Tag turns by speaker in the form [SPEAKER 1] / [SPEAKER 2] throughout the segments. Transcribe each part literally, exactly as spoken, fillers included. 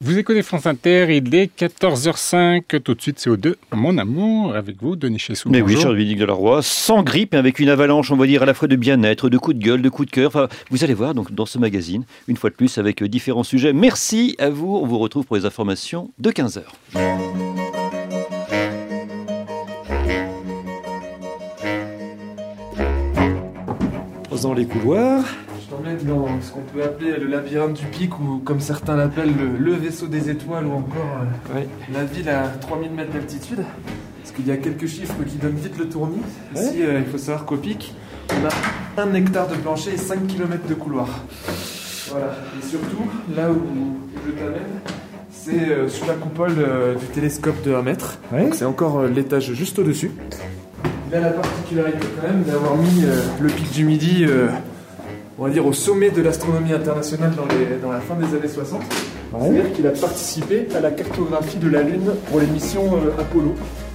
[SPEAKER 1] Vous écoutez France Inter, il est quatorze heures cinq, tout de suite C O deux, mon amour, avec vous, Denis Chessou.
[SPEAKER 2] Mais
[SPEAKER 1] bonjour.
[SPEAKER 2] oui, Charles-Dominique Delarroy, sans grippe et avec une avalanche, on va dire, à la fois de bien-être, de coups de gueule, de coups de cœur. Enfin, vous allez voir donc dans ce magazine, une fois de plus, avec différents sujets. Merci à vous, on vous retrouve pour les informations de quinze heures.
[SPEAKER 3] Dans les couloirs.
[SPEAKER 4] Je t'emmène dans ce qu'on peut appeler le labyrinthe du pic, ou comme certains l'appellent le, le vaisseau des étoiles, ou encore euh,
[SPEAKER 3] Ouais.
[SPEAKER 4] la ville à trois mille mètres d'altitude. Parce qu'il y a quelques chiffres qui donnent vite le tournis.
[SPEAKER 3] Ouais.
[SPEAKER 4] Ici, euh, il faut savoir qu'au pic, on a un hectare de plancher et cinq kilomètres de couloir. Voilà. Et surtout, là où je t'amène, c'est euh, sous la coupole euh, du télescope de un mètre.
[SPEAKER 3] Ouais.
[SPEAKER 4] Donc c'est encore euh, l'étage juste au-dessus. Il a la particularité quand même d'avoir mis euh, le pic du Midi, euh, on va dire, au sommet de l'astronomie internationale dans, les, dans la fin des années soixante.
[SPEAKER 3] Ouais.
[SPEAKER 4] C'est-à-dire qu'il a participé à la cartographie de la Lune pour les missions euh, Apollo.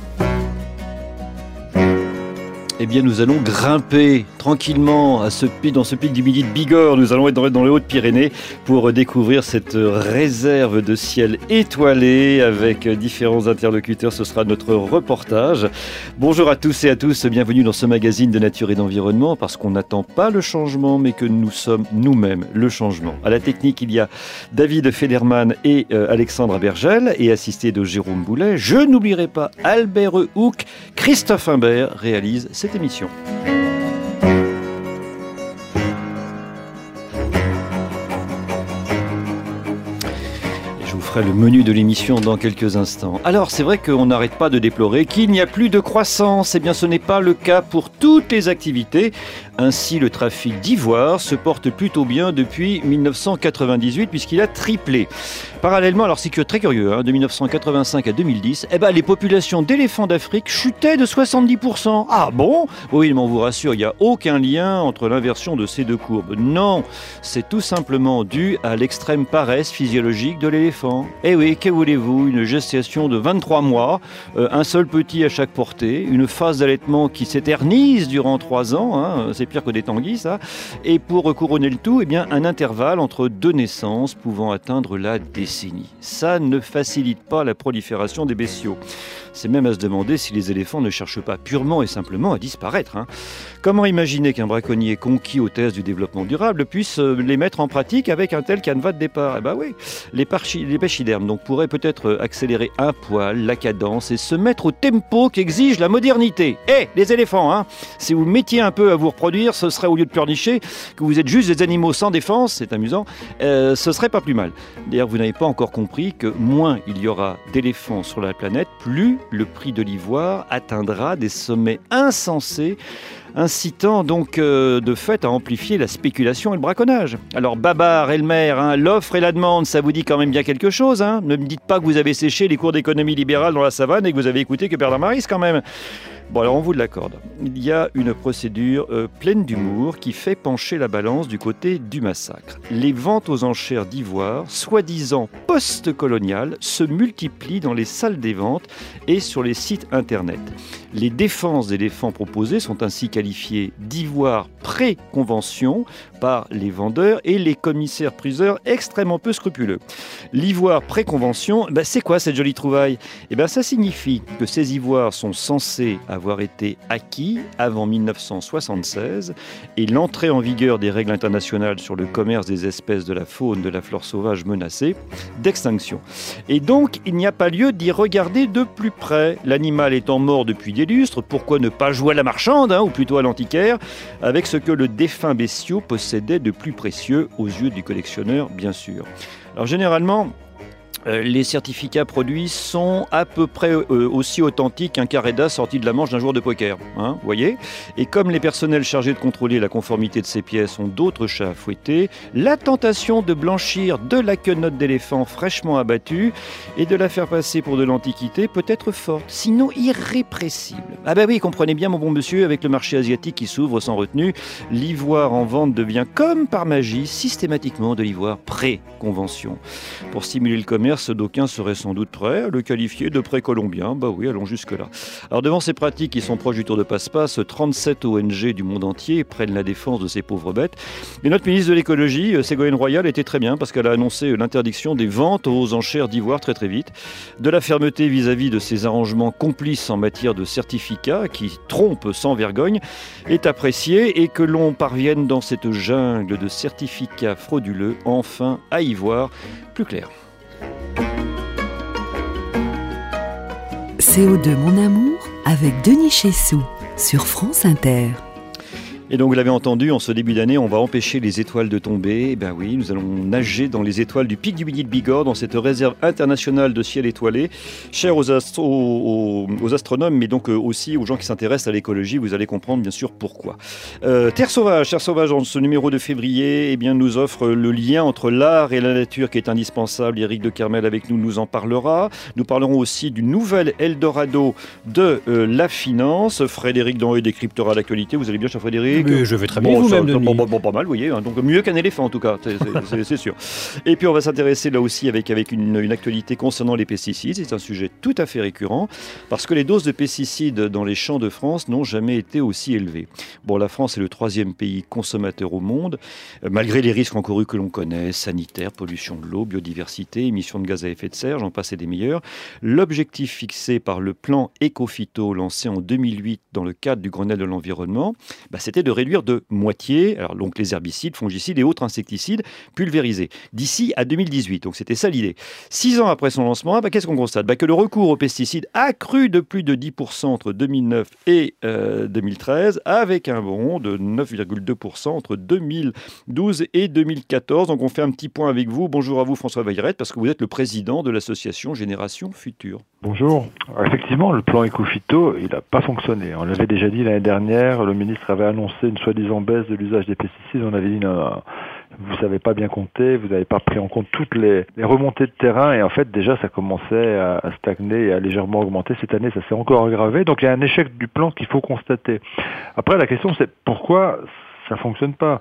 [SPEAKER 2] Eh bien, nous allons grimper tranquillement à ce pic, dans ce pic du Midi de Bigorre. Nous allons être dans, dans les Hautes-Pyrénées pour découvrir cette réserve de ciel étoilé avec différents interlocuteurs. Ce sera notre reportage. Bonjour à tous et à tous. Bienvenue dans ce magazine de nature et d'environnement, parce qu'on n'attend pas le changement, mais que nous sommes nous-mêmes le changement. À la technique, il y a David Federman et euh, Alexandre Abergel, et assisté de Jérôme Boulet. Je n'oublierai pas Albert Houck. Christophe Imbert réalise cette émission. Je vous ferai le menu de l'émission dans quelques instants. Alors, c'est vrai qu'on n'arrête pas de déplorer qu'il n'y a plus de croissance. Eh bien, ce n'est pas le cas pour toutes les activités. Ainsi, le trafic d'ivoire se porte plutôt bien depuis mille neuf cent quatre-vingt-dix-huit, puisqu'il a triplé. Parallèlement, alors c'est très curieux, hein, de mille neuf cent quatre-vingt-cinq à deux mille dix, eh ben, les populations d'éléphants d'Afrique chutaient de soixante-dix pour cent. Ah bon ? Oui, mais on vous rassure, il n'y a aucun lien entre l'inversion de ces deux courbes. Non, c'est tout simplement dû à l'extrême paresse physiologique de l'éléphant. Eh oui, que voulez-vous ? Une gestation de vingt-trois mois, euh, un seul petit à chaque portée, une phase d'allaitement qui s'éternise durant trois ans, hein, c'est pire que des tanguis, ça. Et pour couronner le tout, eh bien, un intervalle entre deux naissances pouvant atteindre la décennie. Ça ne facilite pas la prolifération des bestiaux. C'est même à se demander si les éléphants ne cherchent pas purement et simplement à disparaître. Hein. Comment imaginer qu'un braconnier conquis aux thèses du développement durable puisse les mettre en pratique avec un tel canevas de départ ? Eh bien oui, les, parchi- les pachydermes donc, pourraient peut-être accélérer un poil la cadence et se mettre au tempo qu'exige la modernité. Eh, hey, les éléphants, hein, si vous mettiez un peu à vous reproduire, ce serait, au lieu de pleurnicher, que vous êtes juste des animaux sans défense, c'est amusant, euh, ce serait pas plus mal. D'ailleurs, vous n'avez pas encore compris que moins il y aura d'éléphants sur la planète, plus le prix de l'ivoire atteindra des sommets insensés, incitant donc euh, de fait à amplifier la spéculation et le braconnage. Alors Babar, Elmer, hein, l'offre et la demande, ça vous dit quand même bien quelque chose, hein ? Ne me dites pas que vous avez séché les cours d'économie libérale dans la savane et que vous avez écouté que Bernard Maris quand même. Bon, alors on vous l'accorde. Il y a une procédure euh, pleine d'humour qui fait pencher la balance du côté du massacre. Les ventes aux enchères d'ivoire, soi-disant post-coloniales, se multiplient dans les salles des ventes et sur les sites internet. Les défenses d'éléphants proposées sont ainsi qualifiées d'ivoire pré-convention par les vendeurs et les commissaires-priseurs extrêmement peu scrupuleux. L'ivoire pré-convention, ben c'est quoi cette jolie trouvaille ? Eh ben ça signifie que ces ivoires sont censés avoir été acquis avant mille neuf cent soixante-seize et l'entrée en vigueur des règles internationales sur le commerce des espèces de la faune, de la flore sauvage menacée d'extinction. Et donc, il n'y a pas lieu d'y regarder de plus près. L'animal étant mort depuis des lustres, pourquoi ne pas jouer à la marchande, hein, ou plutôt à l'antiquaire, avec ce que le défunt bestiau possédait de plus précieux aux yeux du collectionneur, bien sûr. Alors généralement, Euh, les certificats produits sont à peu près euh, aussi authentiques qu'un carré d'as sorti de la manche d'un joueur de poker, hein, vous voyez. Et comme les personnels chargés de contrôler la conformité de ces pièces ont d'autres chats à fouetter, la tentation de blanchir de la quenotte d'éléphant fraîchement abattue et de la faire passer pour de l'antiquité peut être forte, sinon irrépressible. Ah bah oui, comprenez bien mon bon monsieur, avec le marché asiatique qui s'ouvre sans retenue, l'ivoire en vente devient comme par magie systématiquement de l'ivoire pré-convention. Pour stimuler le commerce, commerce, d'aucuns seraient sans doute prêts à le qualifier de précolombien. Bah oui, allons jusque-là. Alors devant ces pratiques qui sont proches du tour de passe-passe, trente-sept O N G du monde entier prennent la défense de ces pauvres bêtes. Et notre ministre de l'écologie, Ségolène Royal, était très bien parce qu'elle a annoncé l'interdiction des ventes aux enchères d'ivoire très très vite. De la fermeté vis-à-vis de ces arrangements complices en matière de certificats qui trompent sans vergogne est apprécié, et que l'on parvienne dans cette jungle de certificats frauduleux enfin à y voir plus clair.
[SPEAKER 5] C O deux Mon Amour avec Denis Chessou sur France Inter.
[SPEAKER 2] Et donc vous l'avez entendu, en ce début d'année, on va empêcher les étoiles de tomber. Eh bien oui, nous allons nager dans les étoiles du pic du Midi de Bigorre, dans cette réserve internationale de ciel étoilé, chère aux, astro- aux, aux astronomes, mais donc aussi aux gens qui s'intéressent à l'écologie. Vous allez comprendre bien sûr pourquoi. Euh, Terre sauvage, Terre sauvage, dans ce numéro de février, eh bien, nous offre le lien entre l'art et la nature qui est indispensable. Éric de Kermel avec nous nous en parlera. Nous parlerons aussi du nouvel Eldorado de euh, la finance. Frédéric Denré décryptera l'actualité. Vous allez bien, cher Frédéric?
[SPEAKER 3] Mais je vais très bien,
[SPEAKER 2] bon,
[SPEAKER 3] vous-même,
[SPEAKER 2] ça,
[SPEAKER 3] Denis.
[SPEAKER 2] bon, bon, bon, pas mal, vous voyez. Hein, donc mieux qu'un éléphant, en tout cas, c'est, c'est, c'est sûr. Et puis on va s'intéresser là aussi avec, avec une, une actualité concernant les pesticides. C'est un sujet tout à fait récurrent, parce que les doses de pesticides dans les champs de France n'ont jamais été aussi élevées. Bon, la France est le troisième pays consommateur au monde, euh, malgré les risques encourus que l'on connaît, sanitaires, pollution de l'eau, biodiversité, émissions de gaz à effet de serre, j'en passe et des meilleurs. L'objectif fixé par le plan Écophyto, lancé en deux mille huit dans le cadre du Grenelle de l'environnement, bah, c'était de réduire de moitié alors donc les herbicides, fongicides et autres insecticides pulvérisés d'ici à deux mille dix-huit. Donc c'était ça l'idée. Six ans après son lancement, bah, qu'est-ce qu'on constate? bah, Que le recours aux pesticides a cru de plus de dix pour cent entre deux mille neuf et euh, deux mille treize, avec un bond de neuf virgule deux pour cent entre deux mille douze et deux mille quatorze. Donc on fait un petit point avec vous. Bonjour à vous François Bayrette, parce que vous êtes le président de l'association Génération Future.
[SPEAKER 6] Bonjour. Alors, effectivement, le plan Écophyto, il n'a pas fonctionné. On l'avait déjà dit l'année dernière, le ministre avait annoncé une soi-disant baisse de l'usage des pesticides. On avait dit non, non, vous savez pas bien compter, vous n'avez pas pris en compte toutes les, les remontées de terrain, et en fait déjà ça commençait à, à stagner et à légèrement augmenter. Cette année, ça s'est encore aggravé. Donc il y a un échec du plan qu'il faut constater. Après, la question c'est pourquoi ça fonctionne pas.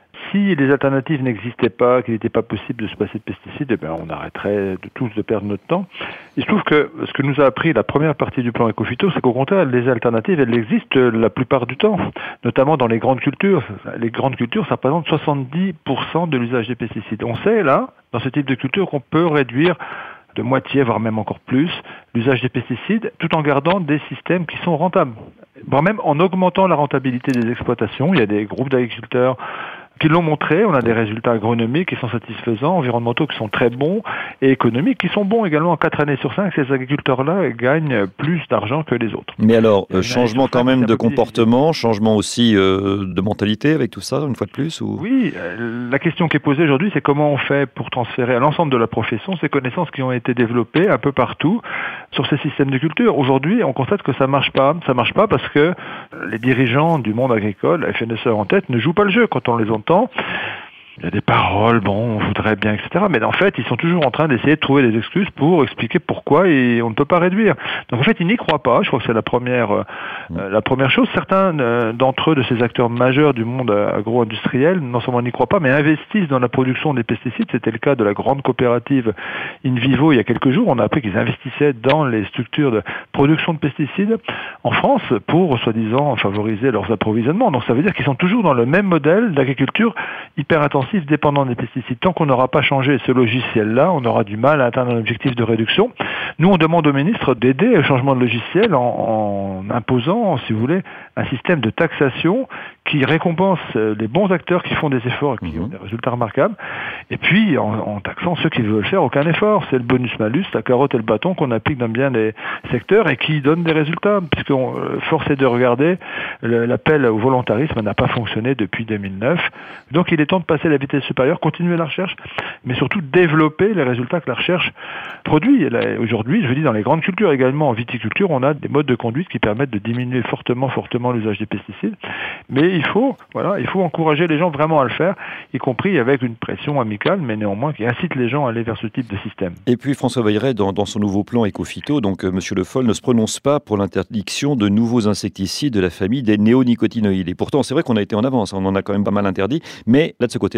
[SPEAKER 6] Si les alternatives n'existaient pas, qu'il n'était pas possible de se passer de pesticides, eh bien, on arrêterait de tous de perdre notre temps. Il se trouve que ce que nous a appris la première partie du plan Écophyto, c'est qu'au contraire, les alternatives, elles existent la plupart du temps, notamment dans les grandes cultures. Les grandes cultures, ça représente soixante-dix pour cent de l'usage des pesticides. On sait, là, dans ce type de culture, qu'on peut réduire de moitié, voire même encore plus, l'usage des pesticides, tout en gardant des systèmes qui sont rentables. Voire même en augmentant la rentabilité des exploitations. Il y a des groupes d'agriculteurs qui l'ont montré, on a des résultats agronomiques qui sont satisfaisants, environnementaux qui sont très bons, et économiques qui sont bons également. En quatre années sur cinq, ces agriculteurs-là gagnent plus d'argent que les autres.
[SPEAKER 2] Mais alors, euh, changement quand même de comportement, changement aussi euh, de mentalité avec tout ça, une fois de plus ou...
[SPEAKER 6] Oui, euh, la question qui est posée aujourd'hui, c'est comment on fait pour transférer à l'ensemble de la profession ces connaissances qui ont été développées un peu partout sur ces systèmes de culture. Aujourd'hui, on constate que ça marche pas. Ça marche pas parce que les dirigeants du monde agricole, la F N S E en tête, ne jouent pas le jeu quand on les entend. Il y a des paroles, bon, on voudrait bien, et cetera. Mais en fait, ils sont toujours en train d'essayer de trouver des excuses pour expliquer pourquoi et on ne peut pas réduire. Donc en fait, ils n'y croient pas. Je crois que c'est la première, euh, la première chose. Certains euh, d'entre eux, de ces acteurs majeurs du monde agro-industriel, non seulement n'y croient pas, mais investissent dans la production des pesticides. C'était le cas de la grande coopérative InVivo il y a quelques jours. On a appris qu'ils investissaient dans les structures de production de pesticides en France pour, soi-disant, favoriser leurs approvisionnements. Donc ça veut dire qu'ils sont toujours dans le même modèle d'agriculture hyper intensif, dépendant des pesticides. Tant qu'on n'aura pas changé ce logiciel-là, on aura du mal à atteindre un objectif de réduction. Nous, on demande au ministre d'aider au changement de logiciel en, en imposant, si vous voulez, un système de taxation qui récompense les bons acteurs qui font des efforts et qui mmh. ont des résultats remarquables, et puis en, en taxant ceux qui ne veulent faire aucun effort. C'est le bonus-malus, la carotte et le bâton qu'on applique dans bien des secteurs et qui donne des résultats, puisque euh, force est de regarder, le, l'appel au volontarisme n'a pas fonctionné depuis deux mille neuf. Donc il est temps de passer à la vitesse supérieure, continuer la recherche, mais surtout développer les résultats que la recherche produit. Et là, aujourd'hui, je veux dire, dans les grandes cultures également, en viticulture, on a des modes de conduite qui permettent de diminuer fortement, fortement l'usage des pesticides. Mais il faut, voilà, il faut encourager les gens vraiment à le faire, y compris avec une pression amicale, mais néanmoins qui incite les gens à aller vers ce type de système.
[SPEAKER 2] Et puis François Bayrette, dans, dans son nouveau plan Écophyto, donc euh, Monsieur Le Foll ne se prononce pas pour l'interdiction de nouveaux insecticides de la famille des néonicotinoïdes. Et pourtant, c'est vrai qu'on a été en avance, on en a quand même pas mal interdit, mais là de ce côté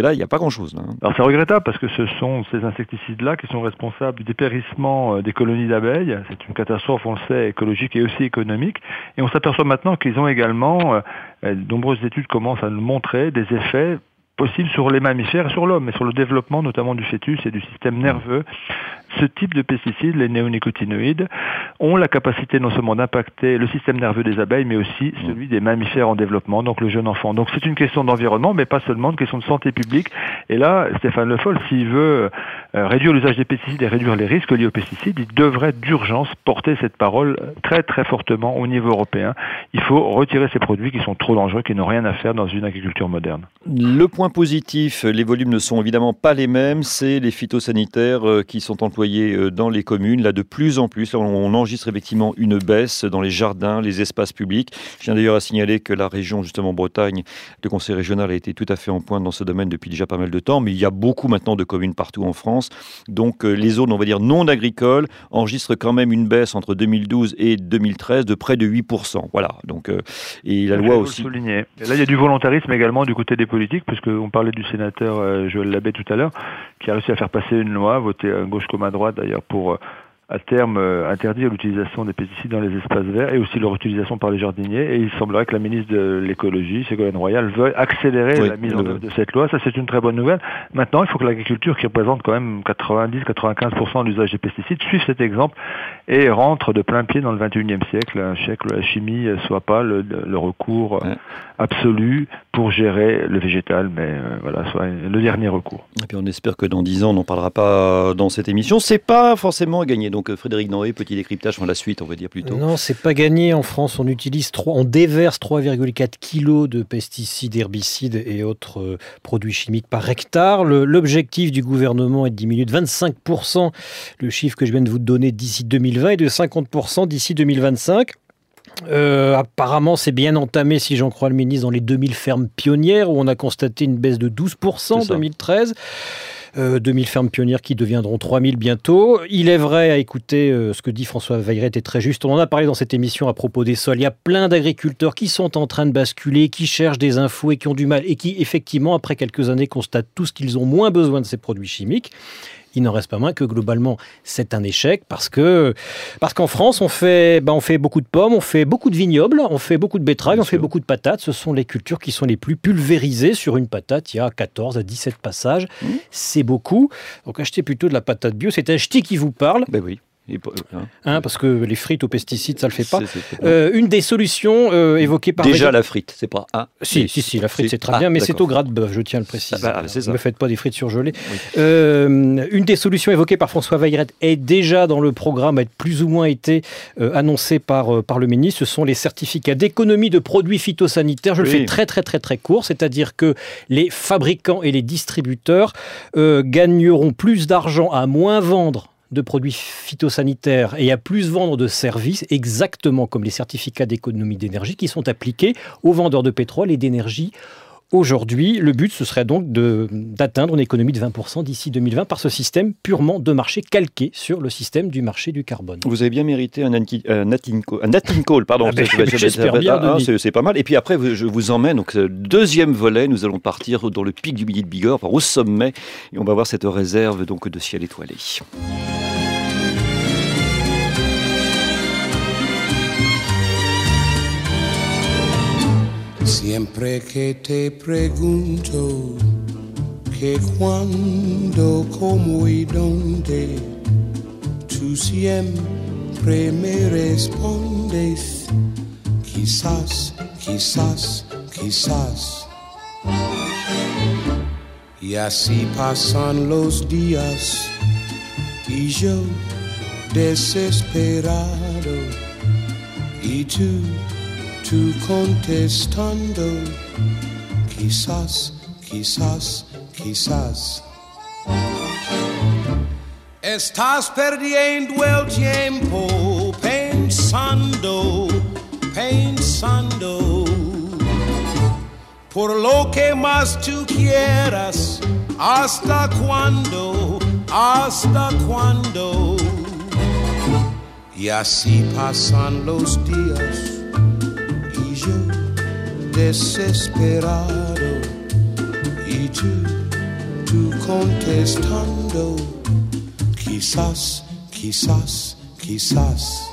[SPEAKER 2] côté-là, il n'y a pas grand-chose. Hein.
[SPEAKER 6] Alors c'est regrettable parce que ce sont ces insecticides-là qui sont responsables du dépérissement des colonies d'abeilles. C'est une catastrophe, on le sait, écologique et aussi économique. Et on s'aperçoit maintenant qu'ils ont également, euh, de nombreuses études commencent à nous montrer des effets possible sur les mammifères et sur l'homme, mais sur le développement notamment du fœtus et du système nerveux. Ce type de pesticides, les néonicotinoïdes, ont la capacité non seulement d'impacter le système nerveux des abeilles, mais aussi celui des mammifères en développement, donc le jeune enfant. Donc c'est une question d'environnement, mais pas seulement une question de santé publique. Et là, Stéphane Le Foll, s'il veut euh, réduire l'usage des pesticides et réduire les risques liés aux pesticides, il devrait d'urgence porter cette parole très très fortement au niveau européen. Il faut retirer ces produits qui sont trop dangereux, qui n'ont rien à faire dans une agriculture moderne.
[SPEAKER 2] Le point positif, les volumes ne sont évidemment pas les mêmes, c'est les phytosanitaires qui sont employés dans les communes. Là, de plus en plus, on enregistre effectivement une baisse dans les jardins, les espaces publics. Je tiens d'ailleurs à signaler que la région, justement Bretagne, le conseil régional a été tout à fait en pointe dans ce domaine depuis déjà pas mal de temps, mais il y a beaucoup maintenant de communes partout en France. Donc les zones, on va dire, non agricoles enregistrent quand même une baisse entre deux mille douze et deux mille treize de près de huit pour cent. Voilà. Donc, euh, et la loi aussi.
[SPEAKER 6] Souligner. Et là, il y a du volontarisme également du côté des politiques, puisqu'on parlait du sénateur euh, Joël Labbé tout à l'heure, qui a réussi à faire passer une loi, votée à gauche comme à droite d'ailleurs, pour euh, à terme euh, interdire l'utilisation des pesticides dans les espaces verts et aussi leur utilisation par les jardiniers. Et il semblerait que la ministre de l'écologie, Ségolène Royal, veuille accélérer oui, la mise en œuvre de cette loi. Ça, c'est une très bonne nouvelle. Maintenant, il faut que l'agriculture, qui représente quand même quatre-vingt-dix à quatre-vingt-quinze pour cent de l'usage des pesticides, suive cet exemple et rentre de plein pied dans le vingt et unième siècle. Un siècle où la chimie soit pas le, le recours ouais. absolu pour gérer le végétal, mais euh, voilà, soit le dernier recours.
[SPEAKER 2] Et puis on espère que dans dix ans, on n'en parlera pas dans cette émission. C'est pas forcément gagné. Donc Frédéric Noé, petit décryptage sur la suite, on va dire plutôt.
[SPEAKER 7] Non, c'est pas gagné. En France, on utilise trois, on déverse trois virgule quatre kilos de pesticides, herbicides et autres euh, produits chimiques par hectare. Le, l'objectif du gouvernement est de diminuer de vingt-cinq pour cent le chiffre que je viens de vous donner d'ici deux mille vingt et de cinquante pour cent d'ici deux mille vingt-cinq. Euh, apparemment, c'est bien entamé, si j'en crois le ministre, dans les deux mille fermes pionnières où on a constaté une baisse de douze pour cent en deux mille treize. Euh, deux mille fermes pionnières qui deviendront trois mille bientôt. Il est vrai, à écouter euh, ce que dit François Vayrette est très juste. On en a parlé dans cette émission à propos des sols. Il y a plein d'agriculteurs qui sont en train de basculer, qui cherchent des infos et qui ont du mal et qui, effectivement, après quelques années, constatent tous qu'ils ont moins besoin de ces produits chimiques. Il n'en reste pas moins que globalement c'est un échec parce que parce qu'en France on fait ben on fait beaucoup de pommes, on fait beaucoup de vignobles, on fait beaucoup de betteraves, on fait beaucoup de patates. Ce sont les cultures qui sont les plus pulvérisées. Sur une patate, il y a quatorze à dix-sept passages. Mmh. C'est beaucoup. Donc achetez plutôt de la patate bio. C'est un ch'ti qui vous parle.
[SPEAKER 2] Ben oui.
[SPEAKER 7] Hein, hein, parce que les frites aux pesticides, ça le fait pas. C'est, c'est euh, une des solutions euh, évoquées par...
[SPEAKER 2] Déjà la frite, c'est pas... Ah,
[SPEAKER 7] si, si, si, la frite, c'est, c'est très ah, bien, mais d'accord. C'est au gras de bœuf, je tiens à le préciser. Ah, bah, c'est ça. Ne me faites pas des frites surgelées. Oui. Euh, une des solutions évoquées par François Vayrette est déjà dans le programme, a plus ou moins été euh, annoncée par, euh, par le ministre. Ce sont les certificats d'économie de produits phytosanitaires. Je oui. le fais très, très, très, très court. C'est-à-dire que les fabricants et les distributeurs euh, gagneront plus d'argent à moins vendre de produits phytosanitaires et à plus vendre de services, exactement comme les certificats d'économie d'énergie qui sont appliqués aux vendeurs de pétrole et d'énergie aujourd'hui. Le but, ce serait donc de, d'atteindre une économie de vingt pour cent d'ici deux mille vingt par ce système purement de marché calqué sur le système du marché du carbone.
[SPEAKER 2] Vous avez bien mérité un Natin Call, pardon.
[SPEAKER 7] Ah ben, c'est, j'espère bien,
[SPEAKER 2] ah, c'est, c'est pas mal. Et puis après, je vous emmène, donc deuxième volet, nous allons partir dans le pic du Midi de Bigorre, enfin, au sommet, et on va voir cette réserve donc, de ciel étoilé.
[SPEAKER 8] Siempre que te pregunto que cuándo, cómo y dónde, tú siempre me respondes, quizás, quizás, quizás. Y así pasan los días y yo desesperado y tú Tú contestando, quizás, quizás, quizás. Estás perdiendo el tiempo pensando, pensando. Por lo que más tú quieras, hasta cuándo, hasta cuándo. Y así pasan los días. Desesperado y tú tu contestando. Quizás, quizás, quizás.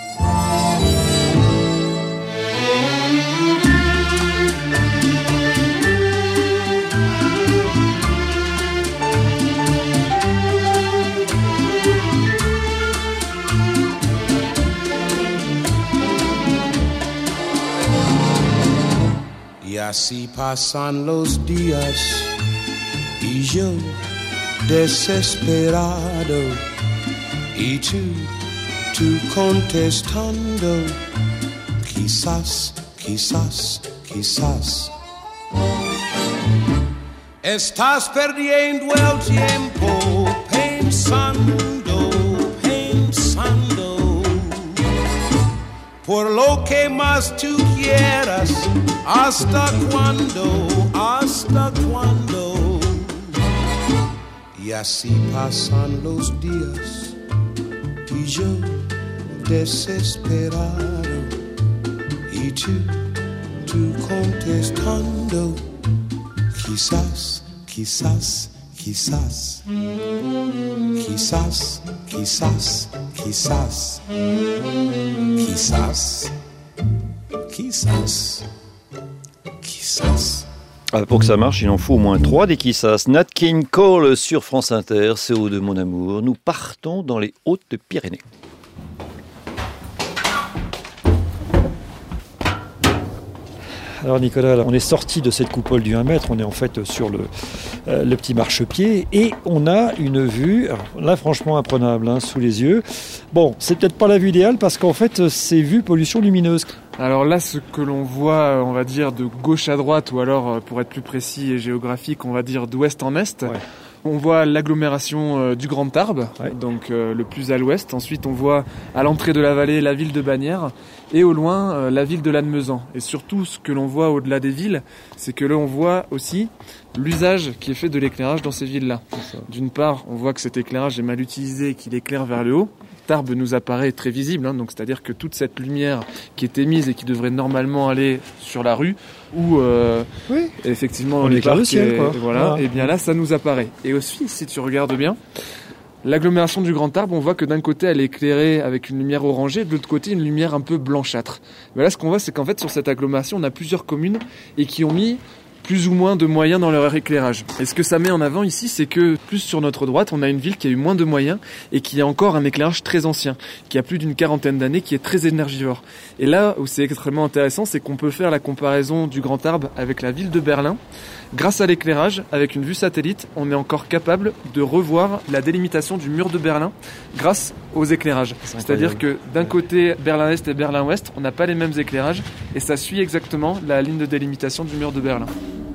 [SPEAKER 8] Y así pasan los días y yo desesperado y tú, tú contestando, quizás, quizás, quizás. Estás perdiendo el tiempo pensando, pensando, por lo que más tú quieras. ¿Hasta cuándo? ¿Hasta cuándo? Y así pasan los días y yo desesperado y tú, tú contestando, quizás, quizás, quizás, quizás, quizás, quizás, quizás, quizás.
[SPEAKER 2] Ah, pour que ça marche, il en faut au moins trois des Kissas. Nat King Cole sur France Inter, C O deux Mon Amour. Nous partons dans les Hautes-Pyrénées.
[SPEAKER 3] Alors Nicolas, on est sorti de cette coupole du un mètre, on est en fait sur le, euh, le petit marchepied et on a une vue, alors là franchement imprenable, hein, sous les yeux. Bon, c'est peut-être pas la vue idéale parce qu'en fait c'est vue pollution lumineuse.
[SPEAKER 4] Alors là, ce que l'on voit, on va dire de gauche à droite, ou alors pour être plus précis et géographique, on va dire d'ouest en est. Ouais. On voit l'agglomération euh, du Grand Tarbes, ouais. donc euh, le plus à l'ouest. Ensuite, on voit à l'entrée de la vallée la ville de Bagnères et au loin euh, la ville de Lannemezan. Et surtout, ce que l'on voit au-delà des villes, c'est que là, on voit aussi l'usage qui est fait de l'éclairage dans ces villes-là. D'une part, on voit que cet éclairage est mal utilisé et qu'il éclaire vers le haut. Tarbes nous apparaît très visible, hein, donc c'est-à-dire que toute cette lumière qui est émise et qui devrait normalement aller sur la rue ou euh, oui. effectivement
[SPEAKER 3] on
[SPEAKER 4] les
[SPEAKER 3] éclaire le ciel,
[SPEAKER 4] et,
[SPEAKER 3] quoi.
[SPEAKER 4] Voilà,
[SPEAKER 3] ah.
[SPEAKER 4] et bien là ça nous apparaît. Et aussi, si tu regardes bien, l'agglomération du Grand Tarbes, on voit que d'un côté elle est éclairée avec une lumière orangée, de l'autre côté une lumière un peu blanchâtre. Mais là, ce qu'on voit, c'est qu'en fait sur cette agglomération, on a plusieurs communes et qui ont mis plus ou moins de moyens dans leur éclairage. Et ce que ça met en avant ici, c'est que plus sur notre droite, on a une ville qui a eu moins de moyens et qui a encore un éclairage très ancien, qui a plus d'une quarantaine d'années, qui est très énergivore. Et là où c'est extrêmement intéressant, c'est qu'on peut faire la comparaison du Grand Tarbes avec la ville de Berlin. Grâce à l'éclairage, avec une vue satellite, on est encore capable de revoir la délimitation du mur de Berlin grâce aux éclairages. C'est C'est-à-dire que d'un côté, Berlin-Est et Berlin-Ouest, on n'a pas les mêmes éclairages et ça suit exactement la ligne de délimitation du mur de Berlin.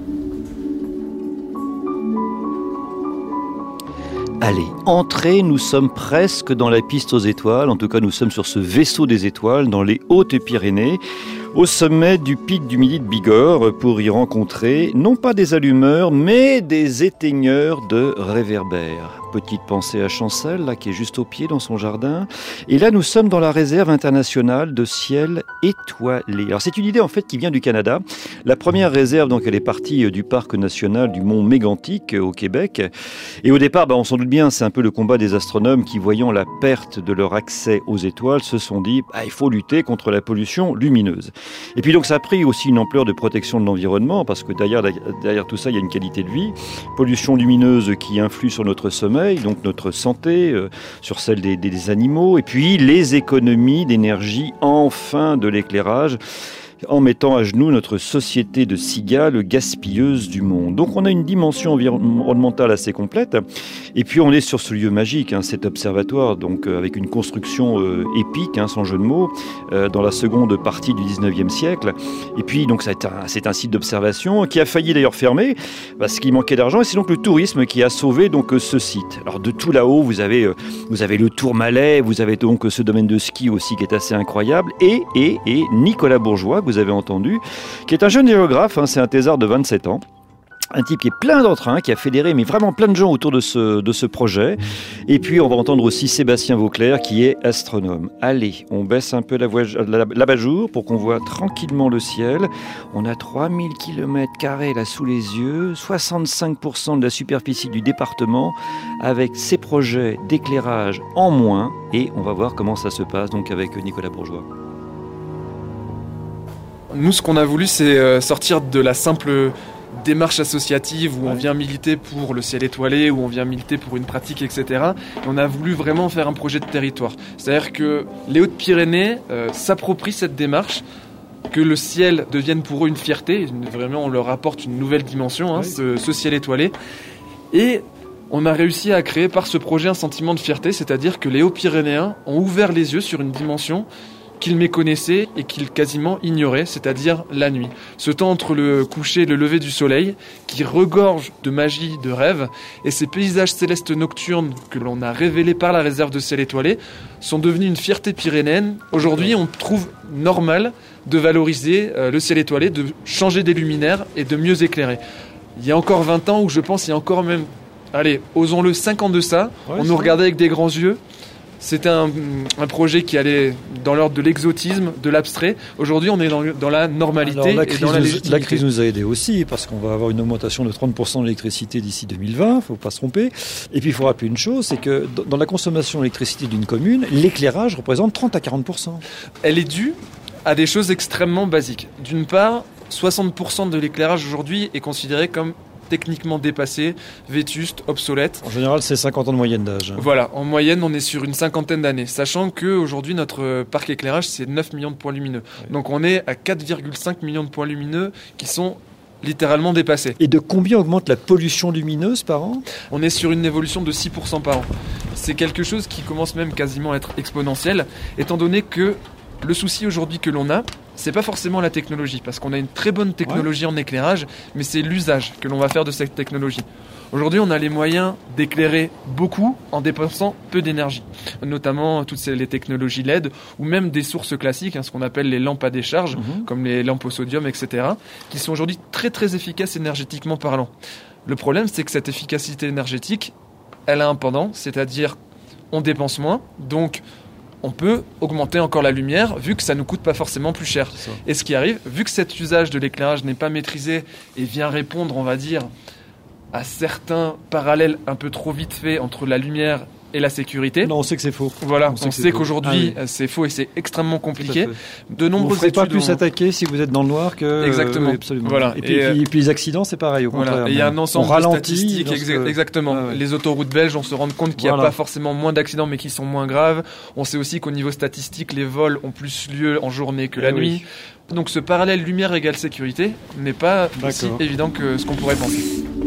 [SPEAKER 2] Allez, entrée, nous sommes presque dans la piste aux étoiles. En tout cas, nous sommes sur ce vaisseau des étoiles dans les Hautes-Pyrénées, au sommet du pic du Midi de Bigorre, pour y rencontrer non pas des allumeurs, mais des éteigneurs de réverbères. Petite pensée à Chancel, là, qui est juste au pied dans son jardin. Et là, nous sommes dans la réserve internationale de ciel étoilé. Alors, c'est une idée, en fait, qui vient du Canada. La première réserve, donc, elle est partie du parc national du Mont Mégantic, au Québec. Et au départ, bah, on s'en doute bien, c'est un peu le combat des astronomes qui, voyant la perte de leur accès aux étoiles, se sont dit, bah, il faut lutter contre la pollution lumineuse. Et puis, donc, ça a pris aussi une ampleur de protection de l'environnement, parce que derrière, derrière tout ça, il y a une qualité de vie. Pollution lumineuse qui influe sur notre sommeil, donc notre santé, euh, sur celle des, des, des animaux, et puis les économies d'énergie, enfin de l'éclairage, en mettant à genoux notre société de cigales gaspilleuses du monde. Donc on a une dimension environnementale assez complète, et puis on est sur ce lieu magique, hein, cet observatoire, donc euh, avec une construction euh, épique, hein, sans jeu de mots, euh, dans la seconde partie du dix-neuvième siècle. Et puis donc c'est un, c'est un site d'observation qui a failli d'ailleurs fermer parce qu'il manquait d'argent, et c'est donc le tourisme qui a sauvé donc ce site. Alors de tout là-haut, vous avez euh, vous avez le Tourmalet, vous avez donc ce domaine de ski aussi qui est assez incroyable, et et et Nicolas Bourgeois, vous avez entendu, qui est un jeune géographe, hein, c'est un thésard de vingt-sept ans, Un type qui est plein d'entrain, qui a fédéré mais vraiment plein de gens autour de ce, de ce projet. Et puis on va entendre aussi Sébastien Vauclair qui est astronome. Allez, on baisse un peu la voie, la, l'abat-jour pour qu'on voit tranquillement le ciel. On a trois mille kilomètres carrés là sous les yeux, soixante-cinq pour cent de la superficie du département avec ces projets d'éclairage en moins. Et on va voir comment ça se passe donc avec Nicolas Bourgeois.
[SPEAKER 4] Nous, ce qu'on a voulu, c'est sortir de la simple démarche associative où on vient militer pour le ciel étoilé, où on vient militer pour une pratique, et cetera. Et on a voulu vraiment faire un projet de territoire. C'est-à-dire que les Hautes-Pyrénées euh, s'approprient cette démarche, que le ciel devienne pour eux une fierté. Vraiment, on leur apporte une nouvelle dimension, hein, oui. ce, ce ciel étoilé. Et on a réussi à créer par ce projet un sentiment de fierté, c'est-à-dire que les Hauts-Pyrénéens ont ouvert les yeux sur une dimension qu'ils méconnaissaient et qu'ils quasiment ignoraient, c'est-à-dire la nuit. Ce temps entre le coucher et le lever du soleil, qui regorge de magie, de rêve, et ces paysages célestes nocturnes que l'on a révélés par la réserve de ciel étoilé, sont devenus une fierté pyrénéenne. Aujourd'hui, on trouve normal de valoriser euh, le ciel étoilé, de changer des luminaires et de mieux éclairer. Il y a encore vingt ans, où je pense il y a encore même, allez, osons-le, cinq ans de ça, ouais, on nous regardait avec des grands yeux. C'était un, un projet qui allait dans l'ordre de l'exotisme, de l'abstrait. Aujourd'hui, on est dans, dans la normalité.
[SPEAKER 3] Alors, la
[SPEAKER 4] et
[SPEAKER 3] crise
[SPEAKER 4] dans la
[SPEAKER 3] nous,
[SPEAKER 4] légitimité.
[SPEAKER 3] La crise nous a aidés aussi, parce qu'on va avoir une augmentation de trente pour cent de l'électricité d'ici deux mille vingt, il ne faut pas se tromper. Et puis, il faut rappeler une chose, c'est que dans la consommation d'électricité d'une commune, l'éclairage représente trente à quarante pour cent.
[SPEAKER 4] Elle est due à des choses extrêmement basiques. D'une part, soixante pour cent de l'éclairage aujourd'hui est considéré comme techniquement dépassé, vétuste, obsolète.
[SPEAKER 3] En général, c'est cinquante ans de moyenne d'âge.
[SPEAKER 4] Voilà, en moyenne, on est sur une cinquantaine d'années, sachant qu'aujourd'hui, notre parc éclairage, c'est neuf millions de points lumineux. Oui. Donc on est à quatre virgule cinq millions de points lumineux qui sont littéralement dépassés.
[SPEAKER 3] Et de combien augmente la pollution lumineuse par an ?
[SPEAKER 4] On est sur une évolution de six pour cent par an. C'est quelque chose qui commence même quasiment à être exponentiel, étant donné que le souci aujourd'hui que l'on a, c'est pas forcément la technologie, parce qu'on a une très bonne technologie ouais. en éclairage, mais c'est l'usage que l'on va faire de cette technologie. Aujourd'hui, on a les moyens d'éclairer beaucoup en dépensant peu d'énergie, notamment toutes ces, les technologies L E D ou même des sources classiques, hein, ce qu'on appelle les lampes à décharge, mmh. comme les lampes au sodium, et cetera, qui sont aujourd'hui très très efficaces énergétiquement parlant. Le problème, c'est que cette efficacité énergétique, elle a un pendant, c'est-à-dire on dépense moins, donc on peut augmenter encore la lumière vu que ça ne nous coûte pas forcément plus cher. Et ce qui arrive, vu que cet usage de l'éclairage n'est pas maîtrisé et vient répondre, on va dire, à certains parallèles un peu trop vite faits entre la lumière et la sécurité.
[SPEAKER 3] Non, on sait que c'est faux.
[SPEAKER 4] Voilà, on,
[SPEAKER 3] on
[SPEAKER 4] sait,
[SPEAKER 3] sait
[SPEAKER 4] qu'aujourd'hui
[SPEAKER 3] ah oui.
[SPEAKER 4] c'est faux et c'est extrêmement compliqué. De
[SPEAKER 3] Vous
[SPEAKER 4] nombreuses
[SPEAKER 3] ne ferez pas
[SPEAKER 4] études
[SPEAKER 3] plus
[SPEAKER 4] ont...
[SPEAKER 3] attaquer si vous êtes dans le noir que...
[SPEAKER 4] Exactement.
[SPEAKER 3] Euh, oui, absolument.
[SPEAKER 4] Voilà.
[SPEAKER 3] Et, puis,
[SPEAKER 4] et,
[SPEAKER 3] et, puis, et puis les accidents, c'est pareil, au
[SPEAKER 4] voilà.
[SPEAKER 3] contraire.
[SPEAKER 4] Et il y a un ensemble
[SPEAKER 3] on
[SPEAKER 4] de statistiques,
[SPEAKER 3] lorsque...
[SPEAKER 4] exactement. Ah ouais. Les autoroutes belges, on se rend compte qu'il n'y a voilà. pas forcément moins d'accidents, mais qui sont moins graves. On sait aussi qu'au niveau statistique, les vols ont plus lieu en journée que la eh nuit. Oui. Donc ce parallèle lumière égale sécurité n'est pas D'accord. aussi évident que ce qu'on pourrait penser.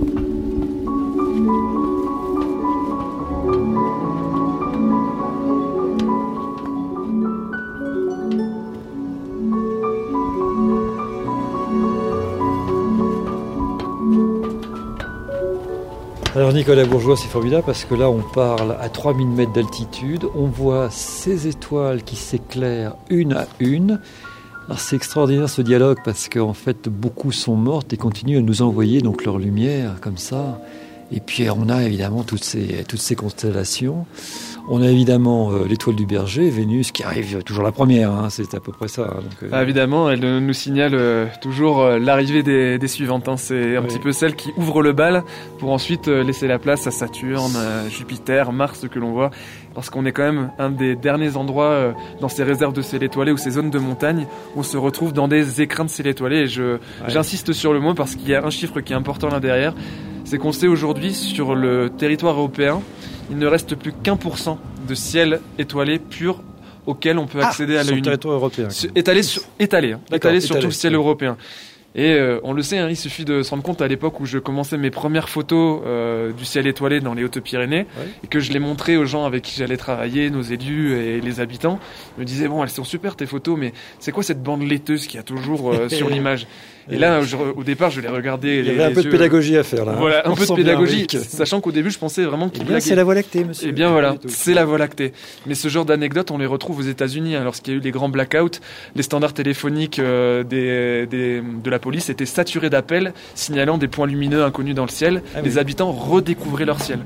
[SPEAKER 3] Alors Nicolas Bourgeois, c'est formidable parce que là on parle à trois mille mètres d'altitude, on voit ces étoiles qui s'éclairent une à une. Alors c'est extraordinaire ce dialogue parce qu'en fait beaucoup sont mortes et continuent à nous envoyer donc leur lumière comme ça. Et puis on a évidemment toutes ces, toutes ces constellations. On a évidemment euh, l'étoile du Berger, Vénus, qui arrive toujours la première, hein, c'est à peu près ça. Donc, euh...
[SPEAKER 4] ah, évidemment, elle nous signale euh, toujours euh, l'arrivée des, des suivantes. Hein. C'est un oui. petit peu celle qui ouvre le bal pour ensuite euh, laisser la place à Saturne, à Jupiter, Mars, que l'on voit. Parce qu'on est quand même un des derniers endroits euh, dans ces réserves de ciel étoilé ou ces zones de montagne où on se retrouve dans des écrins de ciel étoilé. Et je, ouais. j'insiste sur le mot parce qu'il y a un chiffre qui est important là derrière. C'est qu'on sait aujourd'hui sur le territoire européen, il ne reste plus qu'un pour cent de ciel étoilé pur auquel on peut accéder
[SPEAKER 3] ah,
[SPEAKER 4] à l'œil nu.
[SPEAKER 3] Sur le territoire européen.
[SPEAKER 4] Étalé, sur, étalé, hein, étalé sur
[SPEAKER 3] étalé,
[SPEAKER 4] tout le ciel
[SPEAKER 3] ouais.
[SPEAKER 4] européen. Et euh, on le sait, hein, il suffit de se rendre compte à l'époque où je commençais mes premières photos euh, du ciel étoilé dans les Hautes-Pyrénées ouais. et que je les montrais aux gens avec qui j'allais travailler, nos élus et les habitants. Ils me disaient, bon, elles sont super tes photos, mais c'est quoi cette bande laiteuse qu'il y a toujours euh, sur l'image ? Et là, je, au départ, je les regardais.
[SPEAKER 3] Il y
[SPEAKER 4] les,
[SPEAKER 3] avait un
[SPEAKER 4] les
[SPEAKER 3] peu
[SPEAKER 4] yeux,
[SPEAKER 3] de pédagogie à faire là.
[SPEAKER 4] Voilà,
[SPEAKER 3] hein.
[SPEAKER 4] un peu de pédagogie, sachant qu'au début, je pensais vraiment qu'ils blaguaient.
[SPEAKER 3] C'est la Voie lactée, monsieur.
[SPEAKER 4] Eh bien voilà, c'est la Voie lactée. Mais ce genre d'anecdotes, on les retrouve aux États-Unis. Hein, lorsqu'il y a eu les grands blackouts, les standards téléphoniques euh, des, des, de la police était saturée d'appels signalant des points lumineux inconnus dans le ciel. Ah, les oui. habitants redécouvraient leur ciel.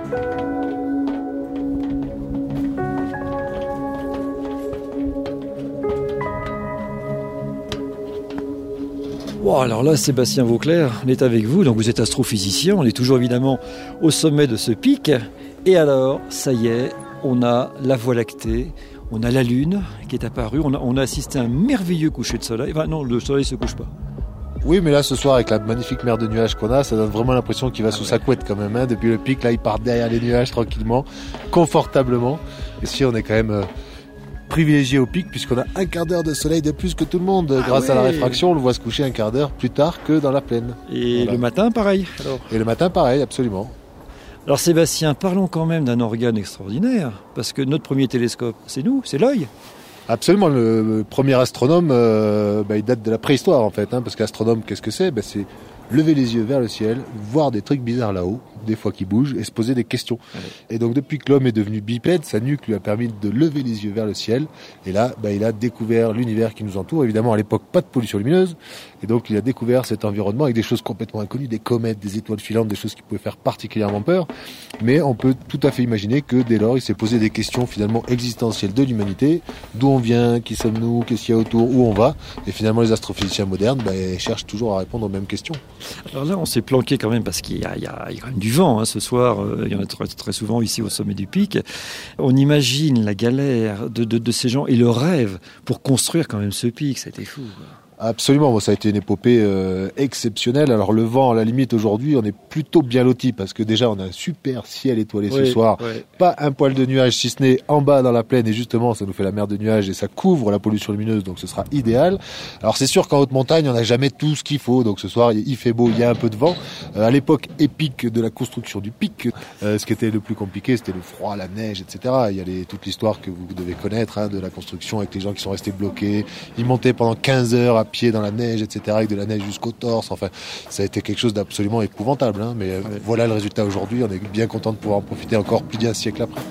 [SPEAKER 3] Wow, alors là, Sébastien Vauclair, on est avec vous, donc vous êtes astrophysicien, on est toujours évidemment au sommet de ce pic. Et alors, ça y est, on a la Voie lactée, on a la Lune qui est apparue, on a, on a assisté à un merveilleux coucher de soleil. Enfin non, le soleil ne se couche pas.
[SPEAKER 9] Oui, mais là, ce soir, avec la magnifique mer de nuages qu'on a, ça donne vraiment l'impression qu'il va ah sous ouais. sa couette quand même. Hein. Depuis le pic, là, il part derrière les nuages tranquillement, confortablement. Et si on est quand même... Euh, privilégié au pic puisqu'on a un quart d'heure de soleil de plus que tout le monde. Ah Grâce ouais. à la réfraction, on le voit se coucher un quart d'heure plus tard que dans la plaine.
[SPEAKER 3] Et voilà. Le matin, pareil alors.
[SPEAKER 9] Et le matin, pareil, absolument.
[SPEAKER 3] Alors Sébastien, parlons quand même d'un organe extraordinaire, parce que notre premier télescope, c'est nous, c'est l'œil.
[SPEAKER 9] Absolument, le, le premier astronome, euh, bah, il date de la préhistoire en fait, hein, parce qu'astronome, qu'est-ce que c'est ? bah, C'est lever les yeux vers le ciel, voir des trucs bizarres là-haut, des fois qui bougent, et se poser des questions. Ouais. Et donc depuis que l'homme est devenu bipède, sa nuque lui a permis de lever les yeux vers le ciel, et là, bah, il a découvert l'univers qui nous entoure. Évidemment, à l'époque, pas de pollution lumineuse, et donc il a découvert cet environnement avec des choses complètement inconnues, des comètes, des étoiles filantes, des choses qui pouvaient faire particulièrement peur. Mais on peut tout à fait imaginer que dès lors, il s'est posé des questions finalement existentielles de l'humanité, d'où on vient, qui sommes-nous, qu'est-ce qu'il y a autour, où on va. Et finalement, les astrophysiciens modernes bah, cherchent toujours à répondre aux mêmes questions.
[SPEAKER 3] Alors là, on s'est planqué quand même parce qu'il y a, il y a, il y a quand même du vent hein, ce soir. Euh, il y en a très, très souvent ici au sommet du pic. On imagine la galère de, de, de ces gens et le rêve pour construire quand même ce pic. C'était fou, quoi.
[SPEAKER 9] Absolument, bon, ça a été une épopée euh, exceptionnelle. Alors le vent, à la limite, aujourd'hui, on est plutôt bien lotis parce que déjà, on a un super ciel étoilé oui, ce soir. Oui. Pas un poil de nuage, si ce n'est en bas dans la plaine. Et justement, ça nous fait la mer de nuages et ça couvre la pollution lumineuse, donc ce sera idéal. Alors c'est sûr qu'en haute montagne, on n'a jamais tout ce qu'il faut. Donc ce soir, il fait beau, il y a un peu de vent. Euh, à l'époque épique de la construction du pic, euh, ce qui était le plus compliqué, c'était le froid, la neige, et cetera. Il y a les, toute l'histoire que vous devez connaître hein, de la construction avec les gens qui sont restés bloqués. Ils montaient pendant quinze heures à pied dans la neige, et cetera, avec de la neige jusqu'au torse. Enfin, ça a été quelque chose d'absolument épouvantable. Hein, mais ouais. Voilà le résultat aujourd'hui. On est bien content de pouvoir en profiter encore plus d'un siècle après.